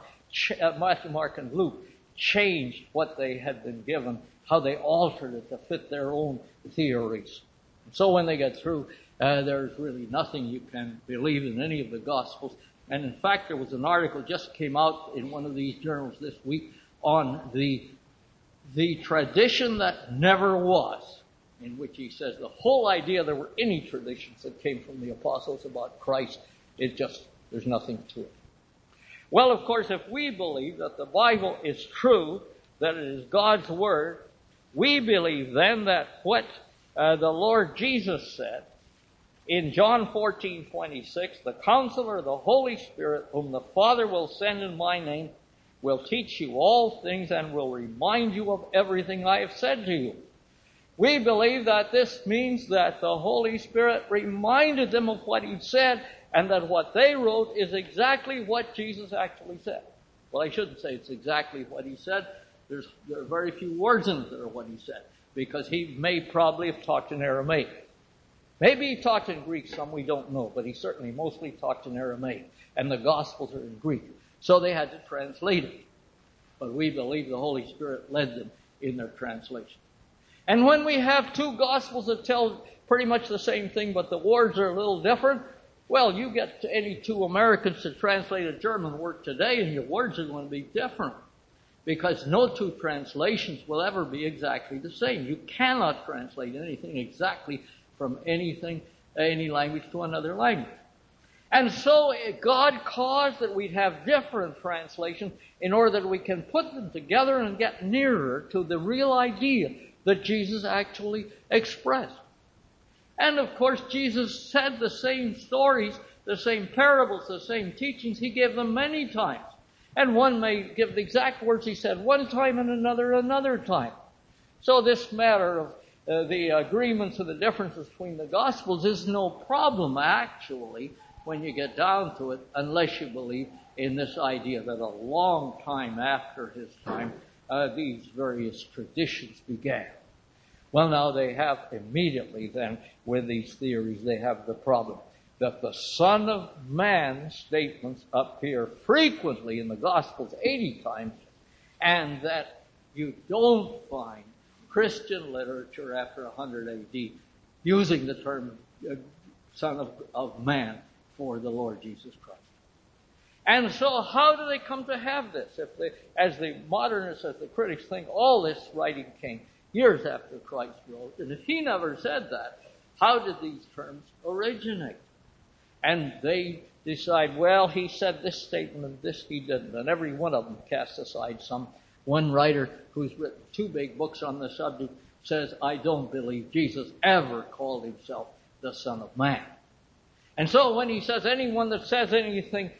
Luke, changed what they had been given, how they altered it to fit their own theories. So when they get through, there's really nothing you can believe in any of the gospels. And in fact, there was an article just came out in one of these journals this week on the tradition that never was, in which he says the whole idea there were any traditions that came from the apostles about Christ, there's nothing to it. Well, of course, if we believe that the Bible is true, that it is God's Word, we believe then that what the Lord Jesus said in John 14:26, the Counselor, the Holy Spirit, whom the Father will send in my name, will teach you all things and will remind you of everything I have said to you. We believe that this means that the Holy Spirit reminded them of what He'd said, and that what they wrote is exactly what Jesus actually said. Well, I shouldn't say it's exactly what he said. There are very few words in it that are what he said, because he may probably have talked in Aramaic. Maybe he talked in Greek, some we don't know, but he certainly mostly talked in Aramaic, and the Gospels are in Greek. So they had to translate it. But we believe the Holy Spirit led them in their translation. And when we have two Gospels that tell pretty much the same thing, but the words are a little different, well, you get any two Americans to translate a German word today, and your words are going to be different. Because no two translations will ever be exactly the same. You cannot translate anything exactly from any language to another language. And so God caused that we'd have different translations in order that we can put them together and get nearer to the real idea that Jesus actually expressed. And of course, Jesus said the same stories, the same parables, the same teachings. He gave them many times. And one may give the exact words he said one time and another time. So this matter of the agreements and the differences between the Gospels is no problem, actually, when you get down to it, unless you believe in this idea that a long time after his time, these various traditions began. Well, now they have immediately then, with these theories, they have the problem that the Son of Man statements appear frequently in the Gospels 80 times, and that you don't find Christian literature after 100 A.D. using the term Son of Man for the Lord Jesus Christ. And so how do they come to have this? As the modernists, as the critics think, all this writing came years after Christ wrote, and if he never said that, how did these terms originate? And they decide, well, he said this statement and this he didn't. And every one of them casts aside some. One writer who's written 2 big books on the subject says, I don't believe Jesus ever called himself the Son of Man. And so when he says, anyone that says anything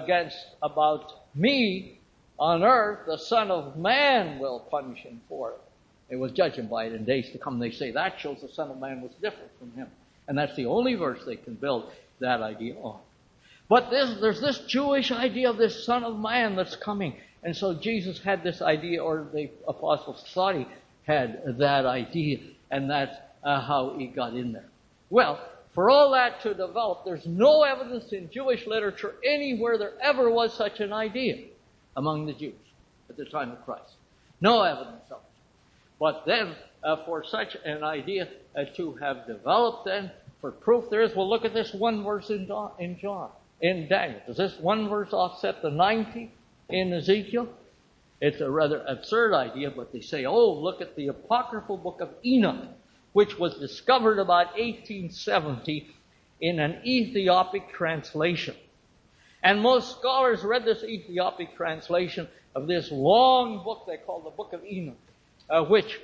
about me on earth, the Son of Man will punish him for it. They will judge him by it in days to come. They say that shows the Son of Man was different from him. And that's the only verse they can build that idea on. But there's this Jewish idea of this Son of Man that's coming. And so Jesus had this idea, or the apostles thought he had that idea, and that's how he got in there. Well, for all that to develop, there's no evidence in Jewish literature anywhere there ever was such an idea among the Jews at the time of Christ. No evidence of it. But then, for such an idea to have developed then, for proof there is, we'll look at this one verse in Daniel. Does this one verse offset the 90 in Ezekiel? It's a rather absurd idea, but they say, oh, look at the apocryphal book of Enoch, which was discovered about 1870 in an Ethiopic translation. And most scholars read this Ethiopic translation of this long book they call the Book of Enoch, which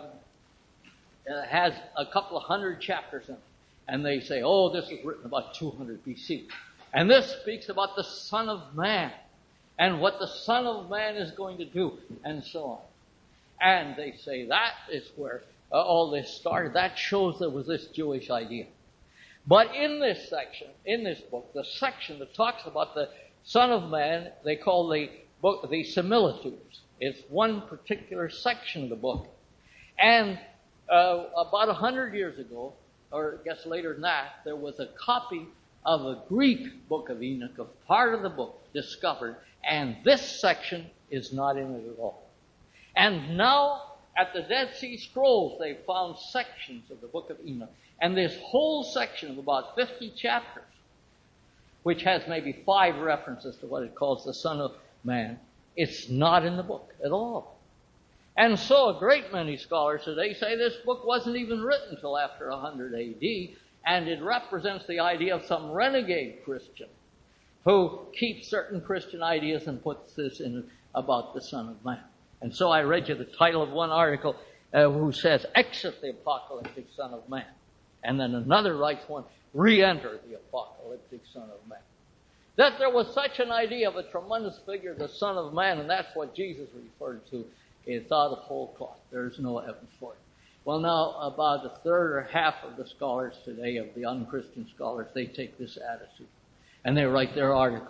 has a couple of hundred chapters in it. And they say, oh, this was written about 200 BC. And this speaks about the Son of Man and what the Son of Man is going to do, and so on. And they say that is where all this started. That shows there was this Jewish idea. But in this section, in this book, the section that talks about the Son of Man, they call the book the Similitudes. It's one particular section of the book. And about 100 years ago, or I guess later than that, there was a copy of a Greek book of Enoch, of part of the book, discovered, and this section is not in it at all. And now, at the Dead Sea Scrolls, they found sections of the book of Enoch, and this whole section of about 50 chapters, which has maybe 5 references to what it calls the Son of Man, it's not in the book at all. And so a great many scholars today say this book wasn't even written until after 100 A.D., and it represents the idea of some renegade Christian who keeps certain Christian ideas and puts this in about the Son of Man. And so I read you the title of one article who says, Exit the Apocalyptic Son of Man. And then another writes one, Re-enter the Apocalyptic Son of Man. That there was such an idea of a tremendous figure, the Son of Man, and that's what Jesus referred to. It's out of whole cloth. There's no evidence for it. Well, now, about a third or half of the scholars today, of the unchristian scholars, they take this attitude. And they write their articles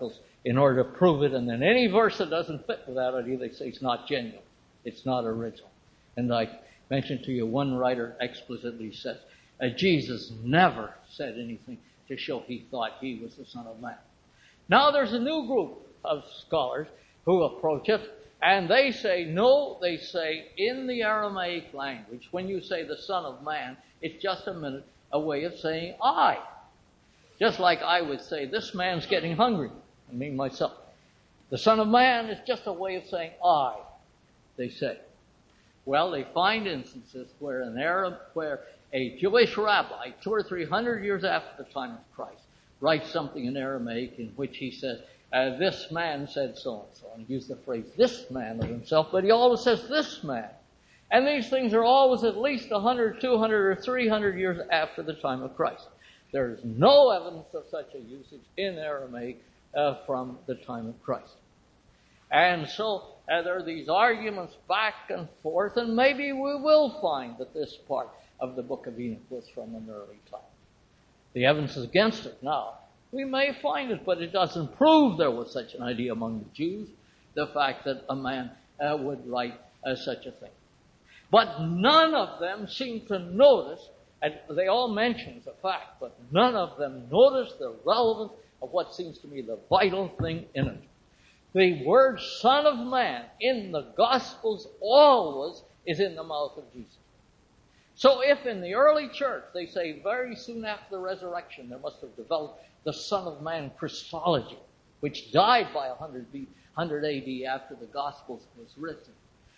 in order to prove it. And then any verse that doesn't fit with that idea, they say it's not genuine. It's not original. And I mentioned to you, one writer explicitly says, Jesus never said anything to show he thought he was the Son of Man. Now there's a new group of scholars who approach it, and they say, no, they say in the Aramaic language, when you say the Son of Man, it's just a way of saying I. Just like I would say, this man's getting hungry. I mean myself. The Son of Man is just a way of saying I, they say. Well, they find instances where where a Jewish rabbi, 200 or 300 years after the time of Christ, writes something in Aramaic in which he says, this man said so-and-so. And he used the phrase, this man of himself, but he always says this man. And these things are always at least 100, 200, or 300 years after the time of Christ. There is no evidence of such a usage in Aramaic from the time of Christ. And so there are these arguments back and forth, and maybe we will find that this part of the book of Enoch was from an early time. The evidence is against it now. We may find it, but it doesn't prove there was such an idea among the Jews, the fact that a man would write such a thing. But none of them seem to notice, and they all mention the fact, but none of them notice the relevance of what seems to me the vital thing in it. The word Son of Man in the Gospels always is in the mouth of Jesus. So if in the early church they say very soon after the resurrection there must have developed the Son of Man Christology, which died by 100 AD after the Gospels was written,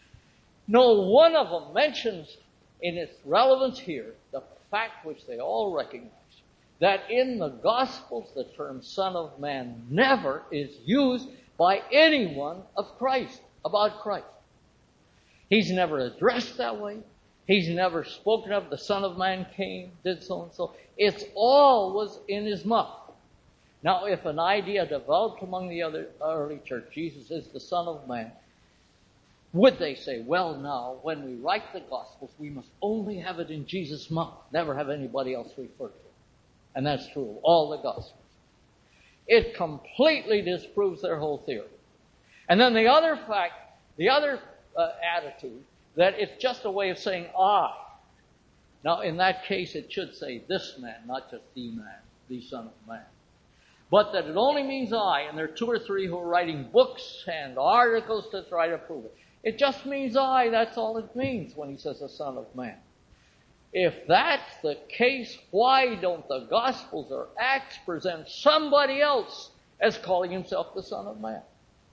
no one of them mentions in its relevance here the fact which they all recognize, that in the Gospels the term Son of Man never is used by anyone of Christ, about Christ. He's never addressed that way. He's never spoken of the Son of Man came, did so and so. It's always in his mouth. Now, if an idea developed among the other early church, Jesus is the Son of Man, would they say, well, now, when we write the Gospels, we must only have it in Jesus' mouth, never have anybody else refer to it? And that's true of all the Gospels. It completely disproves their whole theory. And then the other attitude, that it's just a way of saying I. Now, in that case, it should say this man, not just the man, the Son of Man. But that it only means I, and there are 2 or 3 who are writing books and articles to try to prove it. It just means I, that's all it means when he says the Son of Man. If that's the case, why don't the Gospels or Acts present somebody else as calling himself the Son of Man?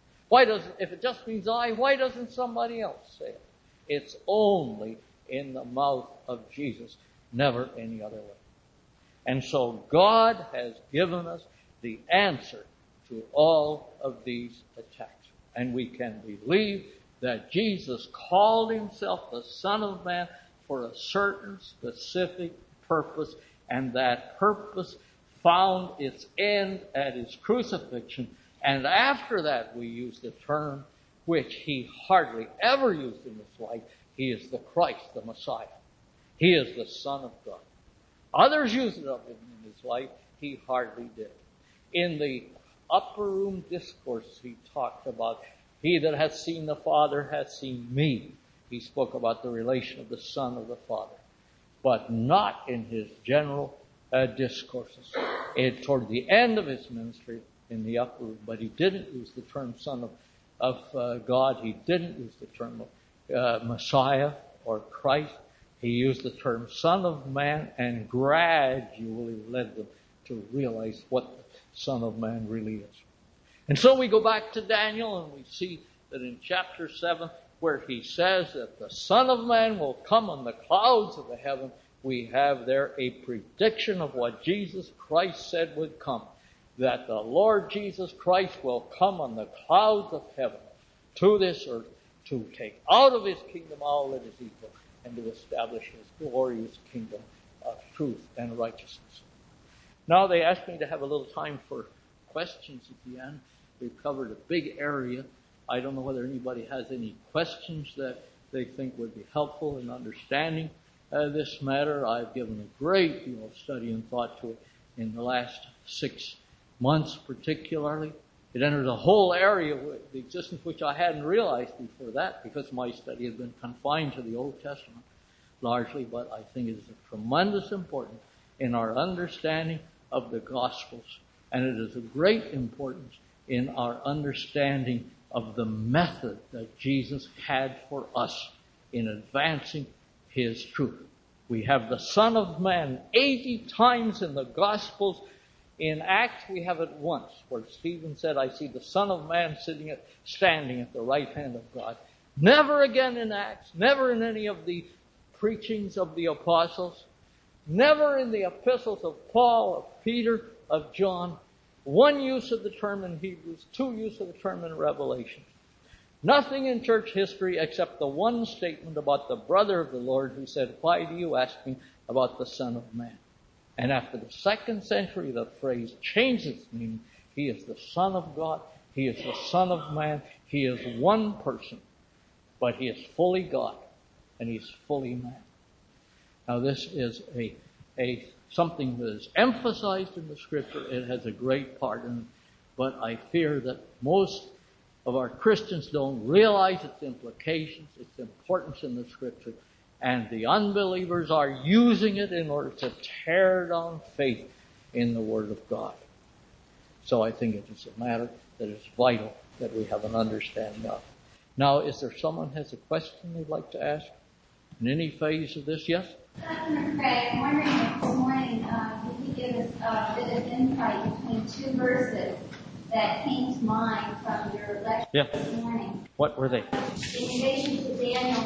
If it just means I, why doesn't somebody else say it? It's only in the mouth of Jesus, never any other way. And so God has given us the answer to all of these attacks. And we can believe that Jesus called himself the Son of Man for a certain specific purpose, and that purpose found its end at his crucifixion. And after that we use the term which he hardly ever used in his life. He is the Christ, the Messiah. He is the Son of God. Others used it of him in his life. He hardly did. In the upper room discourse he talked about, he that hath seen the Father hath seen me. He spoke about the relation of the Son of the Father, but not in his general discourses. Toward the end of his ministry in the upper room, but he didn't use the term Son of God. He didn't use the term Messiah or Christ. He used the term Son of Man and gradually led them to realize what the Son of Man really is. And so we go back to Daniel and we see that in chapter 7, where he says that the Son of Man will come on the clouds of the heaven, we have there a prediction of what Jesus Christ said would come. That the Lord Jesus Christ will come on the clouds of heaven to this earth to take out of his kingdom all that is evil and to establish his glorious kingdom of truth and righteousness. Now they asked me to have a little time for questions at the end. We've covered a big area. I don't know whether anybody has any questions that they think would be helpful in understanding this matter. I've given a great deal of study and thought to it in the last 6 months particularly. It enters a whole area, the existence which I hadn't realized before that, because my study had been confined to the Old Testament largely, but I think it is of tremendous importance in our understanding of the Gospels. And it is of great importance in our understanding of the method that Jesus had for us in advancing His truth. We have the Son of Man 80 times in the Gospels. In Acts, we have it once, where Stephen said, I see the Son of Man standing at the right hand of God. Never again in Acts, never in any of the preachings of the apostles, never in the epistles of Paul, of Peter, of John. One use of the term in Hebrews, two use of the term in Revelation. Nothing in church history except the one statement about the brother of the Lord who said, why do you ask me about the Son of Man? And after the 2nd century, the phrase changes its meaning. He is the Son of God. He is the Son of Man. He is one person, but He is fully God and He's fully man. Now this is something that is emphasized in the Scripture. It has a great part in it, but I fear that most of our Christians don't realize its implications, its importance in the Scripture, and the unbelievers are using it in order to tear down faith in the Word of God. So I think it is a matter that is vital that we have an understanding of. Now, is there someone who has a question they'd like to ask in any phase of this? Yes? Dr. Craig, I'm wondering if this morning you could give us a bit of insight between two verses that came to mind from your lecture this morning. What were they? In relation to Daniel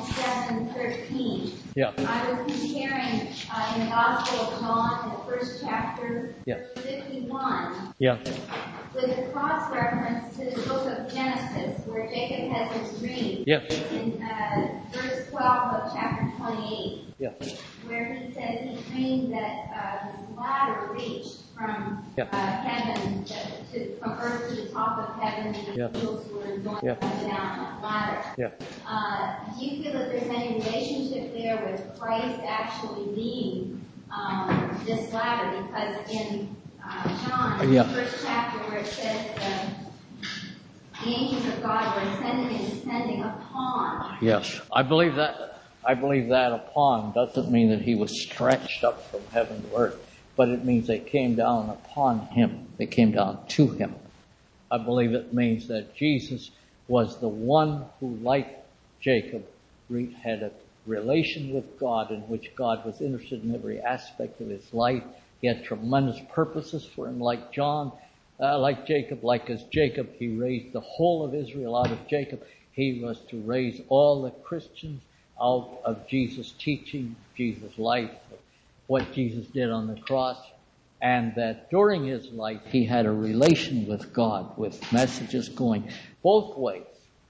7:13. Yeah. I was comparing in the Gospel of John in the 1st chapter, Yes. verse 51, Yeah. with a cross-reference to the book of Genesis, where Jacob has his dream. Yes. In verse 12 of chapter 28. Yes. Where he said he dreamed that this ladder reached from heaven from earth to the top of heaven, and the angels were going up and down that ladder. Yeah. Do you feel that there's any relationship there with Christ actually being this ladder? Because in John, the 1st chapter, where it says the angels of God were ascending and descending upon. Yes, I believe that upon doesn't mean that He was stretched up from heaven to earth, but it means they came down upon Him. They came down to Him. I believe it means that Jesus was the one who, like Jacob, had a relation with God in which God was interested in every aspect of his life. He had tremendous purposes for him, like Jacob. Like as Jacob, He raised the whole of Israel out of Jacob. He was to raise all the Christians out of Jesus' teaching, Jesus' life, what Jesus did on the cross, and that during His life He had a relation with God, with messages going both ways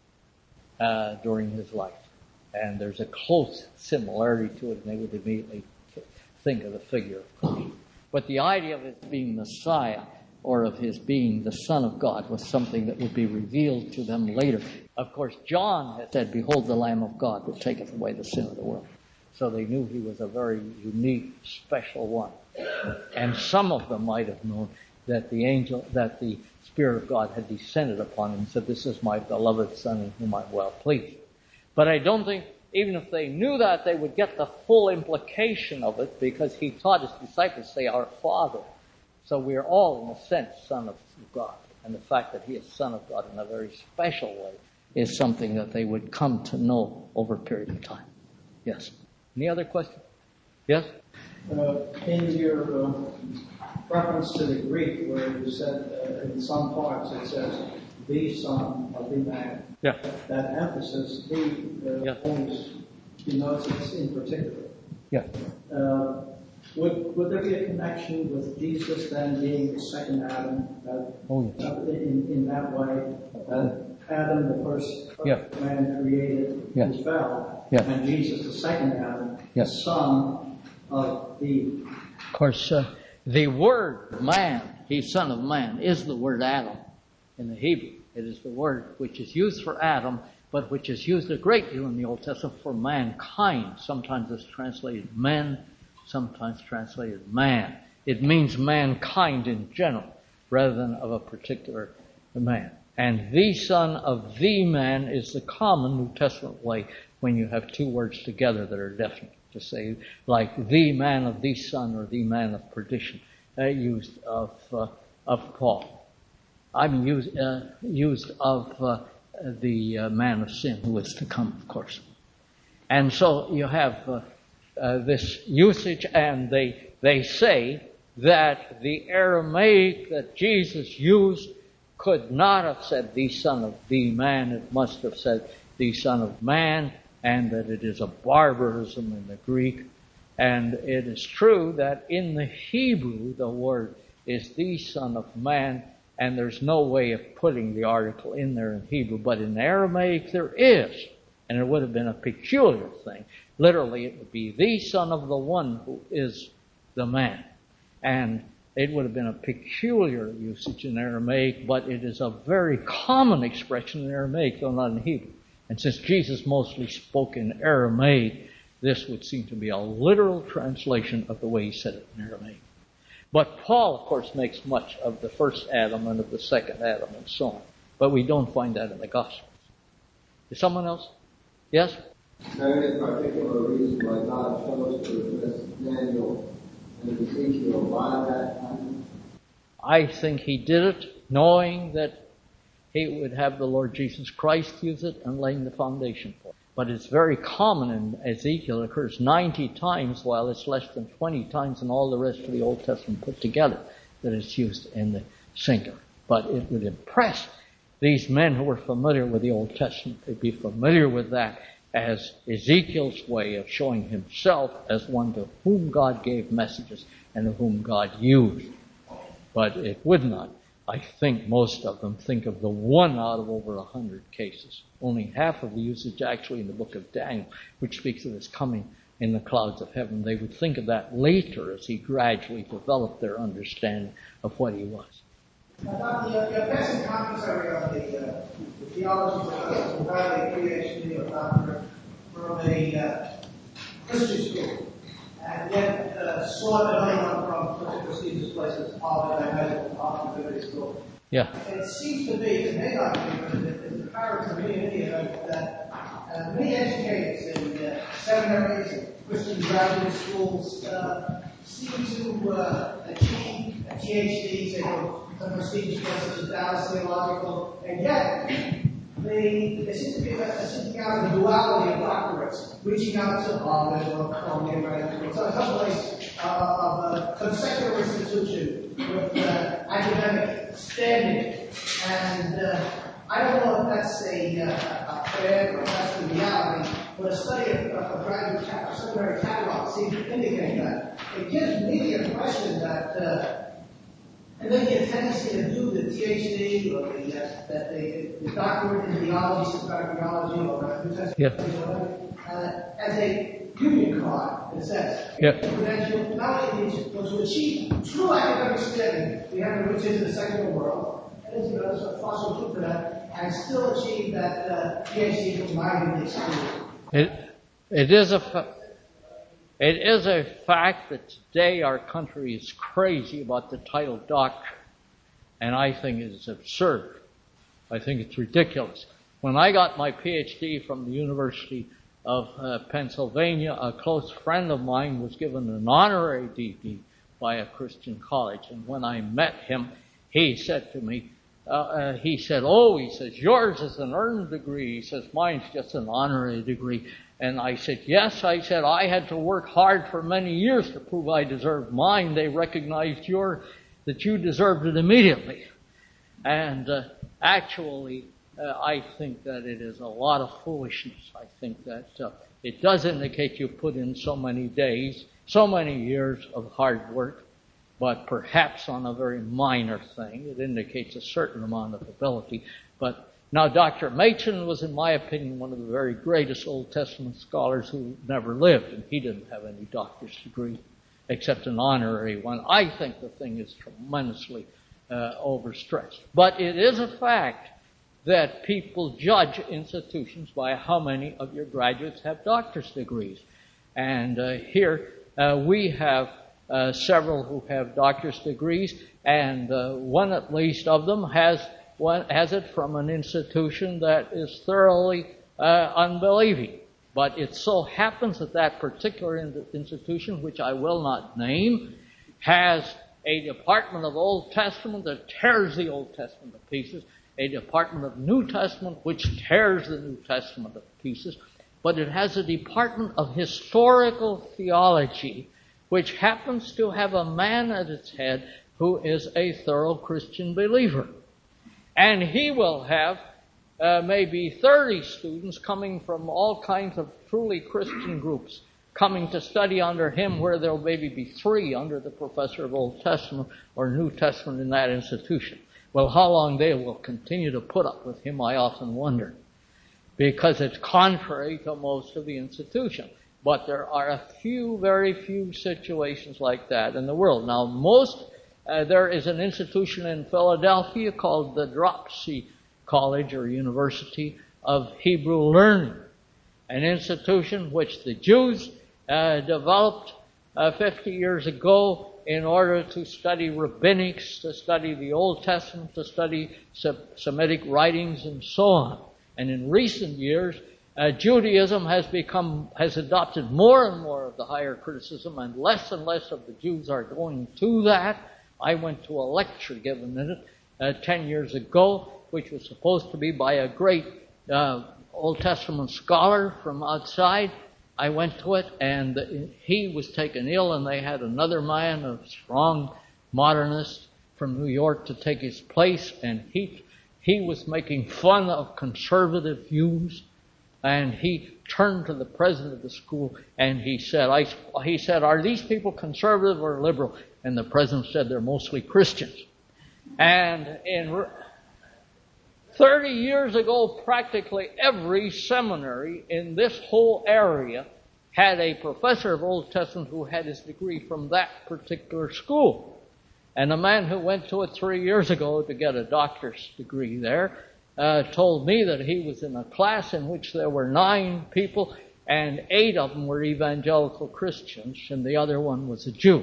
during His life. And there's a close similarity to it, and they would immediately think of the figure of Christ. But the idea of His being Messiah, or of His being the Son of God, was something that would be revealed to them later. Of course, John had said, behold the Lamb of God that taketh away the sin of the world. So they knew He was a very unique, special one. And some of them might have known that the Spirit of God had descended upon Him and said, this is my beloved Son in whom I'm well pleased. But I don't think, even if they knew that, they would get the full implication of it, because He taught His disciples, say, our Father. So we are all, in a sense, Son of God. And the fact that He is Son of God in a very special way is something that they would come to know over a period of time. Yes. Any other questions? Yes? In your reference to the Greek, where you said in some parts it says, the Son of the Man. Yeah. That emphasis, always denotes it's in particular. Yeah. Would there be a connection with Jesus then being the second Adam? In that way, Adam, the first man created, who fell, and Jesus, the second Adam, the son of Eve. Of course, the word man, He's Son of Man, is the word Adam in the Hebrew. It is the word which is used for Adam, but which is used a great deal in the Old Testament for mankind. Sometimes it's translated men, sometimes translated man. It means mankind in general, rather than of a particular the man. And the son of the man is the common New Testament way when you have two words together that are definite. To say, like, the man of the son or the man of perdition, used of Paul. I'm used of the man of sin who is to come, of course. And so you have this usage, and they say that the Aramaic that Jesus used could not have said the son of the man. It must have said the son of man, and that it is a barbarism in the Greek. And it is true that in the Hebrew, the word is the son of man, and there's no way of putting the article in there in Hebrew. But in Aramaic, there is. And it would have been a peculiar thing. Literally, it would be the son of the one who is the man. And it would have been a peculiar usage in Aramaic, but it is a very common expression in Aramaic, though not in Hebrew. And since Jesus mostly spoke in Aramaic, this would seem to be a literal translation of the way he said it in Aramaic. But Paul, of course, makes much of the first Adam and of the second Adam and so on. But we don't find that in the Gospels. Is someone else? Yes? Is there any particular reason why God chose to address Daniel and Ezekiel by that time? I think he did it knowing that he would have the Lord Jesus Christ use it and laying the foundation for it. But it's very common in Ezekiel. It occurs 90 times, while it's less than 20 times in all the rest of the Old Testament put together that it's used in the singular. But it would impress these men who were familiar with the Old Testament. They'd be familiar with that as Ezekiel's way of showing himself as one to whom God gave messages and to whom God used. But it would not. I think most of them think of the one out of over 100 cases. Only half of the usage actually in the book of Daniel, which speaks of his coming in the clouds of heaven. They would think of that later as he gradually developed their understanding of what he was. Your present commentary on the theology of the PhD or doctorate from a Christian school, and yet saw that anyone from such a prestigious place as Harvard and Medical University School. Yeah. It seems to be, it may not be, but it's apparent to me in any event that many educators in seminaries and Christian graduate schools seem to achieve a PhD, say, from some prestigious places such as Dallas Theological, and yet there seems to be a seeking out of the duality of doctorates, reaching out to Harvard or Columbia, or some place of a consecutive institution with academic standing. And I don't know if that's a trend or if that's the reality, but a study of graduate seminary catalog seems to indicate that. It gives me the impression that and then the tendency to do the PhD or the doctorate in theology, systematic theology, or New Testament, as a union card, in a sense. Yeah. Credential, not only to achieve true academic standing, we have the riches in the secular world, and there's a fossil truth to that, and still achieve that PhD combined in the experience. It is a fact that today our country is crazy about the title doctor, and I think it is absurd. I think it's ridiculous. When I got my PhD from the University of Pennsylvania, a close friend of mine was given an honorary DP by a Christian college, and when I met him, he said to me, he said, yours is an earned degree. He says, mine's just an honorary degree. And I said, yes. I said, I had to work hard for many years to prove I deserved mine. They recognized that you deserved it immediately. And actually, I think that it is a lot of foolishness. I think that it does indicate you put in so many days, so many years of hard work, but perhaps on a very minor thing. It indicates a certain amount of ability. But now, Dr. Machen was, in my opinion, one of the very greatest Old Testament scholars who never lived, and he didn't have any doctor's degree except an honorary one. I think the thing is tremendously overstretched. But it is a fact that people judge institutions by how many of your graduates have doctor's degrees. And here we have several who have doctor's degrees, and one at least of them has has it from an institution that is thoroughly unbelieving. But it so happens that that particular institution, which I will not name, has a department of Old Testament that tears the Old Testament to pieces, a department of New Testament which tears the New Testament to pieces, but it has a department of historical theology which happens to have a man at its head who is a thorough Christian believer. And he will have maybe 30 students coming from all kinds of truly Christian groups coming to study under him, where there will maybe be 3 under the professor of Old Testament or New Testament in that institution. Well, how long they will continue to put up with him, I often wonder, because it's contrary to most of the institution. But there are a few, very few situations like that in the world. Now, there is an institution in Philadelphia called the Dropsy College or University of Hebrew Learning, an institution which the Jews developed 50 years ago in order to study rabbinics, to study the Old Testament, to study Semitic writings, and so on. And in recent years, Judaism has adopted more and more of the higher criticism, and less of the Jews are going to that. I went to a lecture given in it 10 years ago, which was supposed to be by a great Old Testament scholar from outside. I went to it, and he was taken ill, and they had another man, a strong modernist from New York, to take his place, and he was making fun of conservative views, and he turned to the president of the school, and he said, "Are these people conservative or liberal?" And the president said, "They're mostly Christians." And 30 years ago, practically every seminary in this whole area had a professor of Old Testament who had his degree from that particular school. And a man who went to it 3 years ago to get a doctor's degree there told me that he was in a class in which there were 9 people, and 8 of them were evangelical Christians, and the other one was a Jew.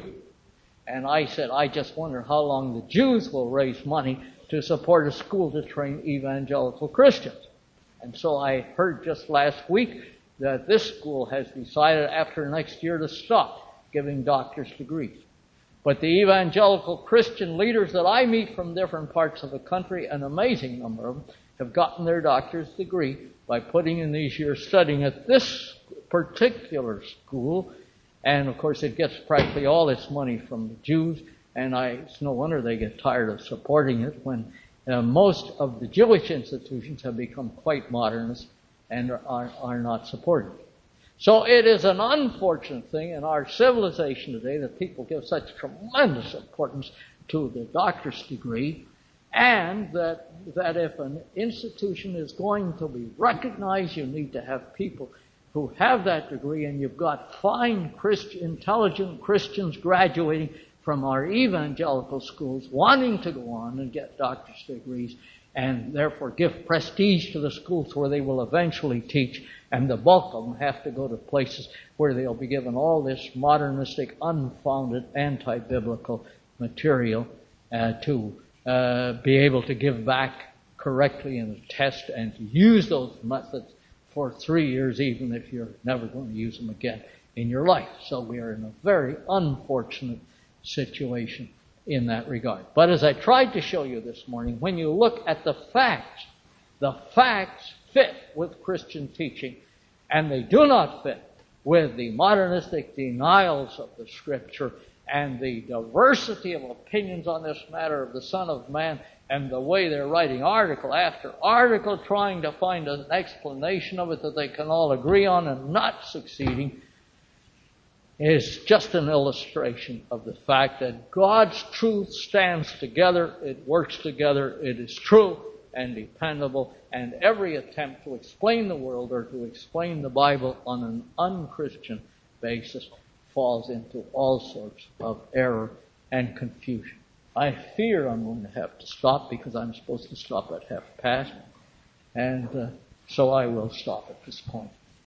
And I said, I just wonder how long the Jews will raise money to support a school to train evangelical Christians. And so I heard just last week that this school has decided after next year to stop giving doctor's degrees. But the evangelical Christian leaders that I meet from different parts of the country, an amazing number of them, have gotten their doctor's degree by putting in these years studying at this particular school. And of course it gets practically all its money from the Jews, and it's no wonder they get tired of supporting it when most of the Jewish institutions have become quite modernist and are not supported. So it is an unfortunate thing in our civilization today that people give such tremendous importance to the doctor's degree, and that if an institution is going to be recognized, you need to have people who have that degree, and you've got fine intelligent Christians graduating from our evangelical schools wanting to go on and get doctor's degrees, and therefore give prestige to the schools where they will eventually teach, and the bulk of them have to go to places where they'll be given all this modernistic, unfounded, anti-biblical material to be able to give back correctly in a test and to use those methods for 3 years, even if you're never going to use them again in your life. So we are in a very unfortunate situation in that regard. But as I tried to show you this morning, when you look at the facts fit with Christian teaching, and they do not fit with the modernistic denials of the Scripture and the diversity of opinions on this matter of the Son of Man, and the way they're writing article after article trying to find an explanation of it that they can all agree on and not succeeding, is just an illustration of the fact that God's truth stands together, it works together, it is true and dependable, and every attempt to explain the world or to explain the Bible on an unchristian basis falls into all sorts of error and confusion. I fear I'm going to have to stop because I'm supposed to stop at 5:30, and so I will stop at this point.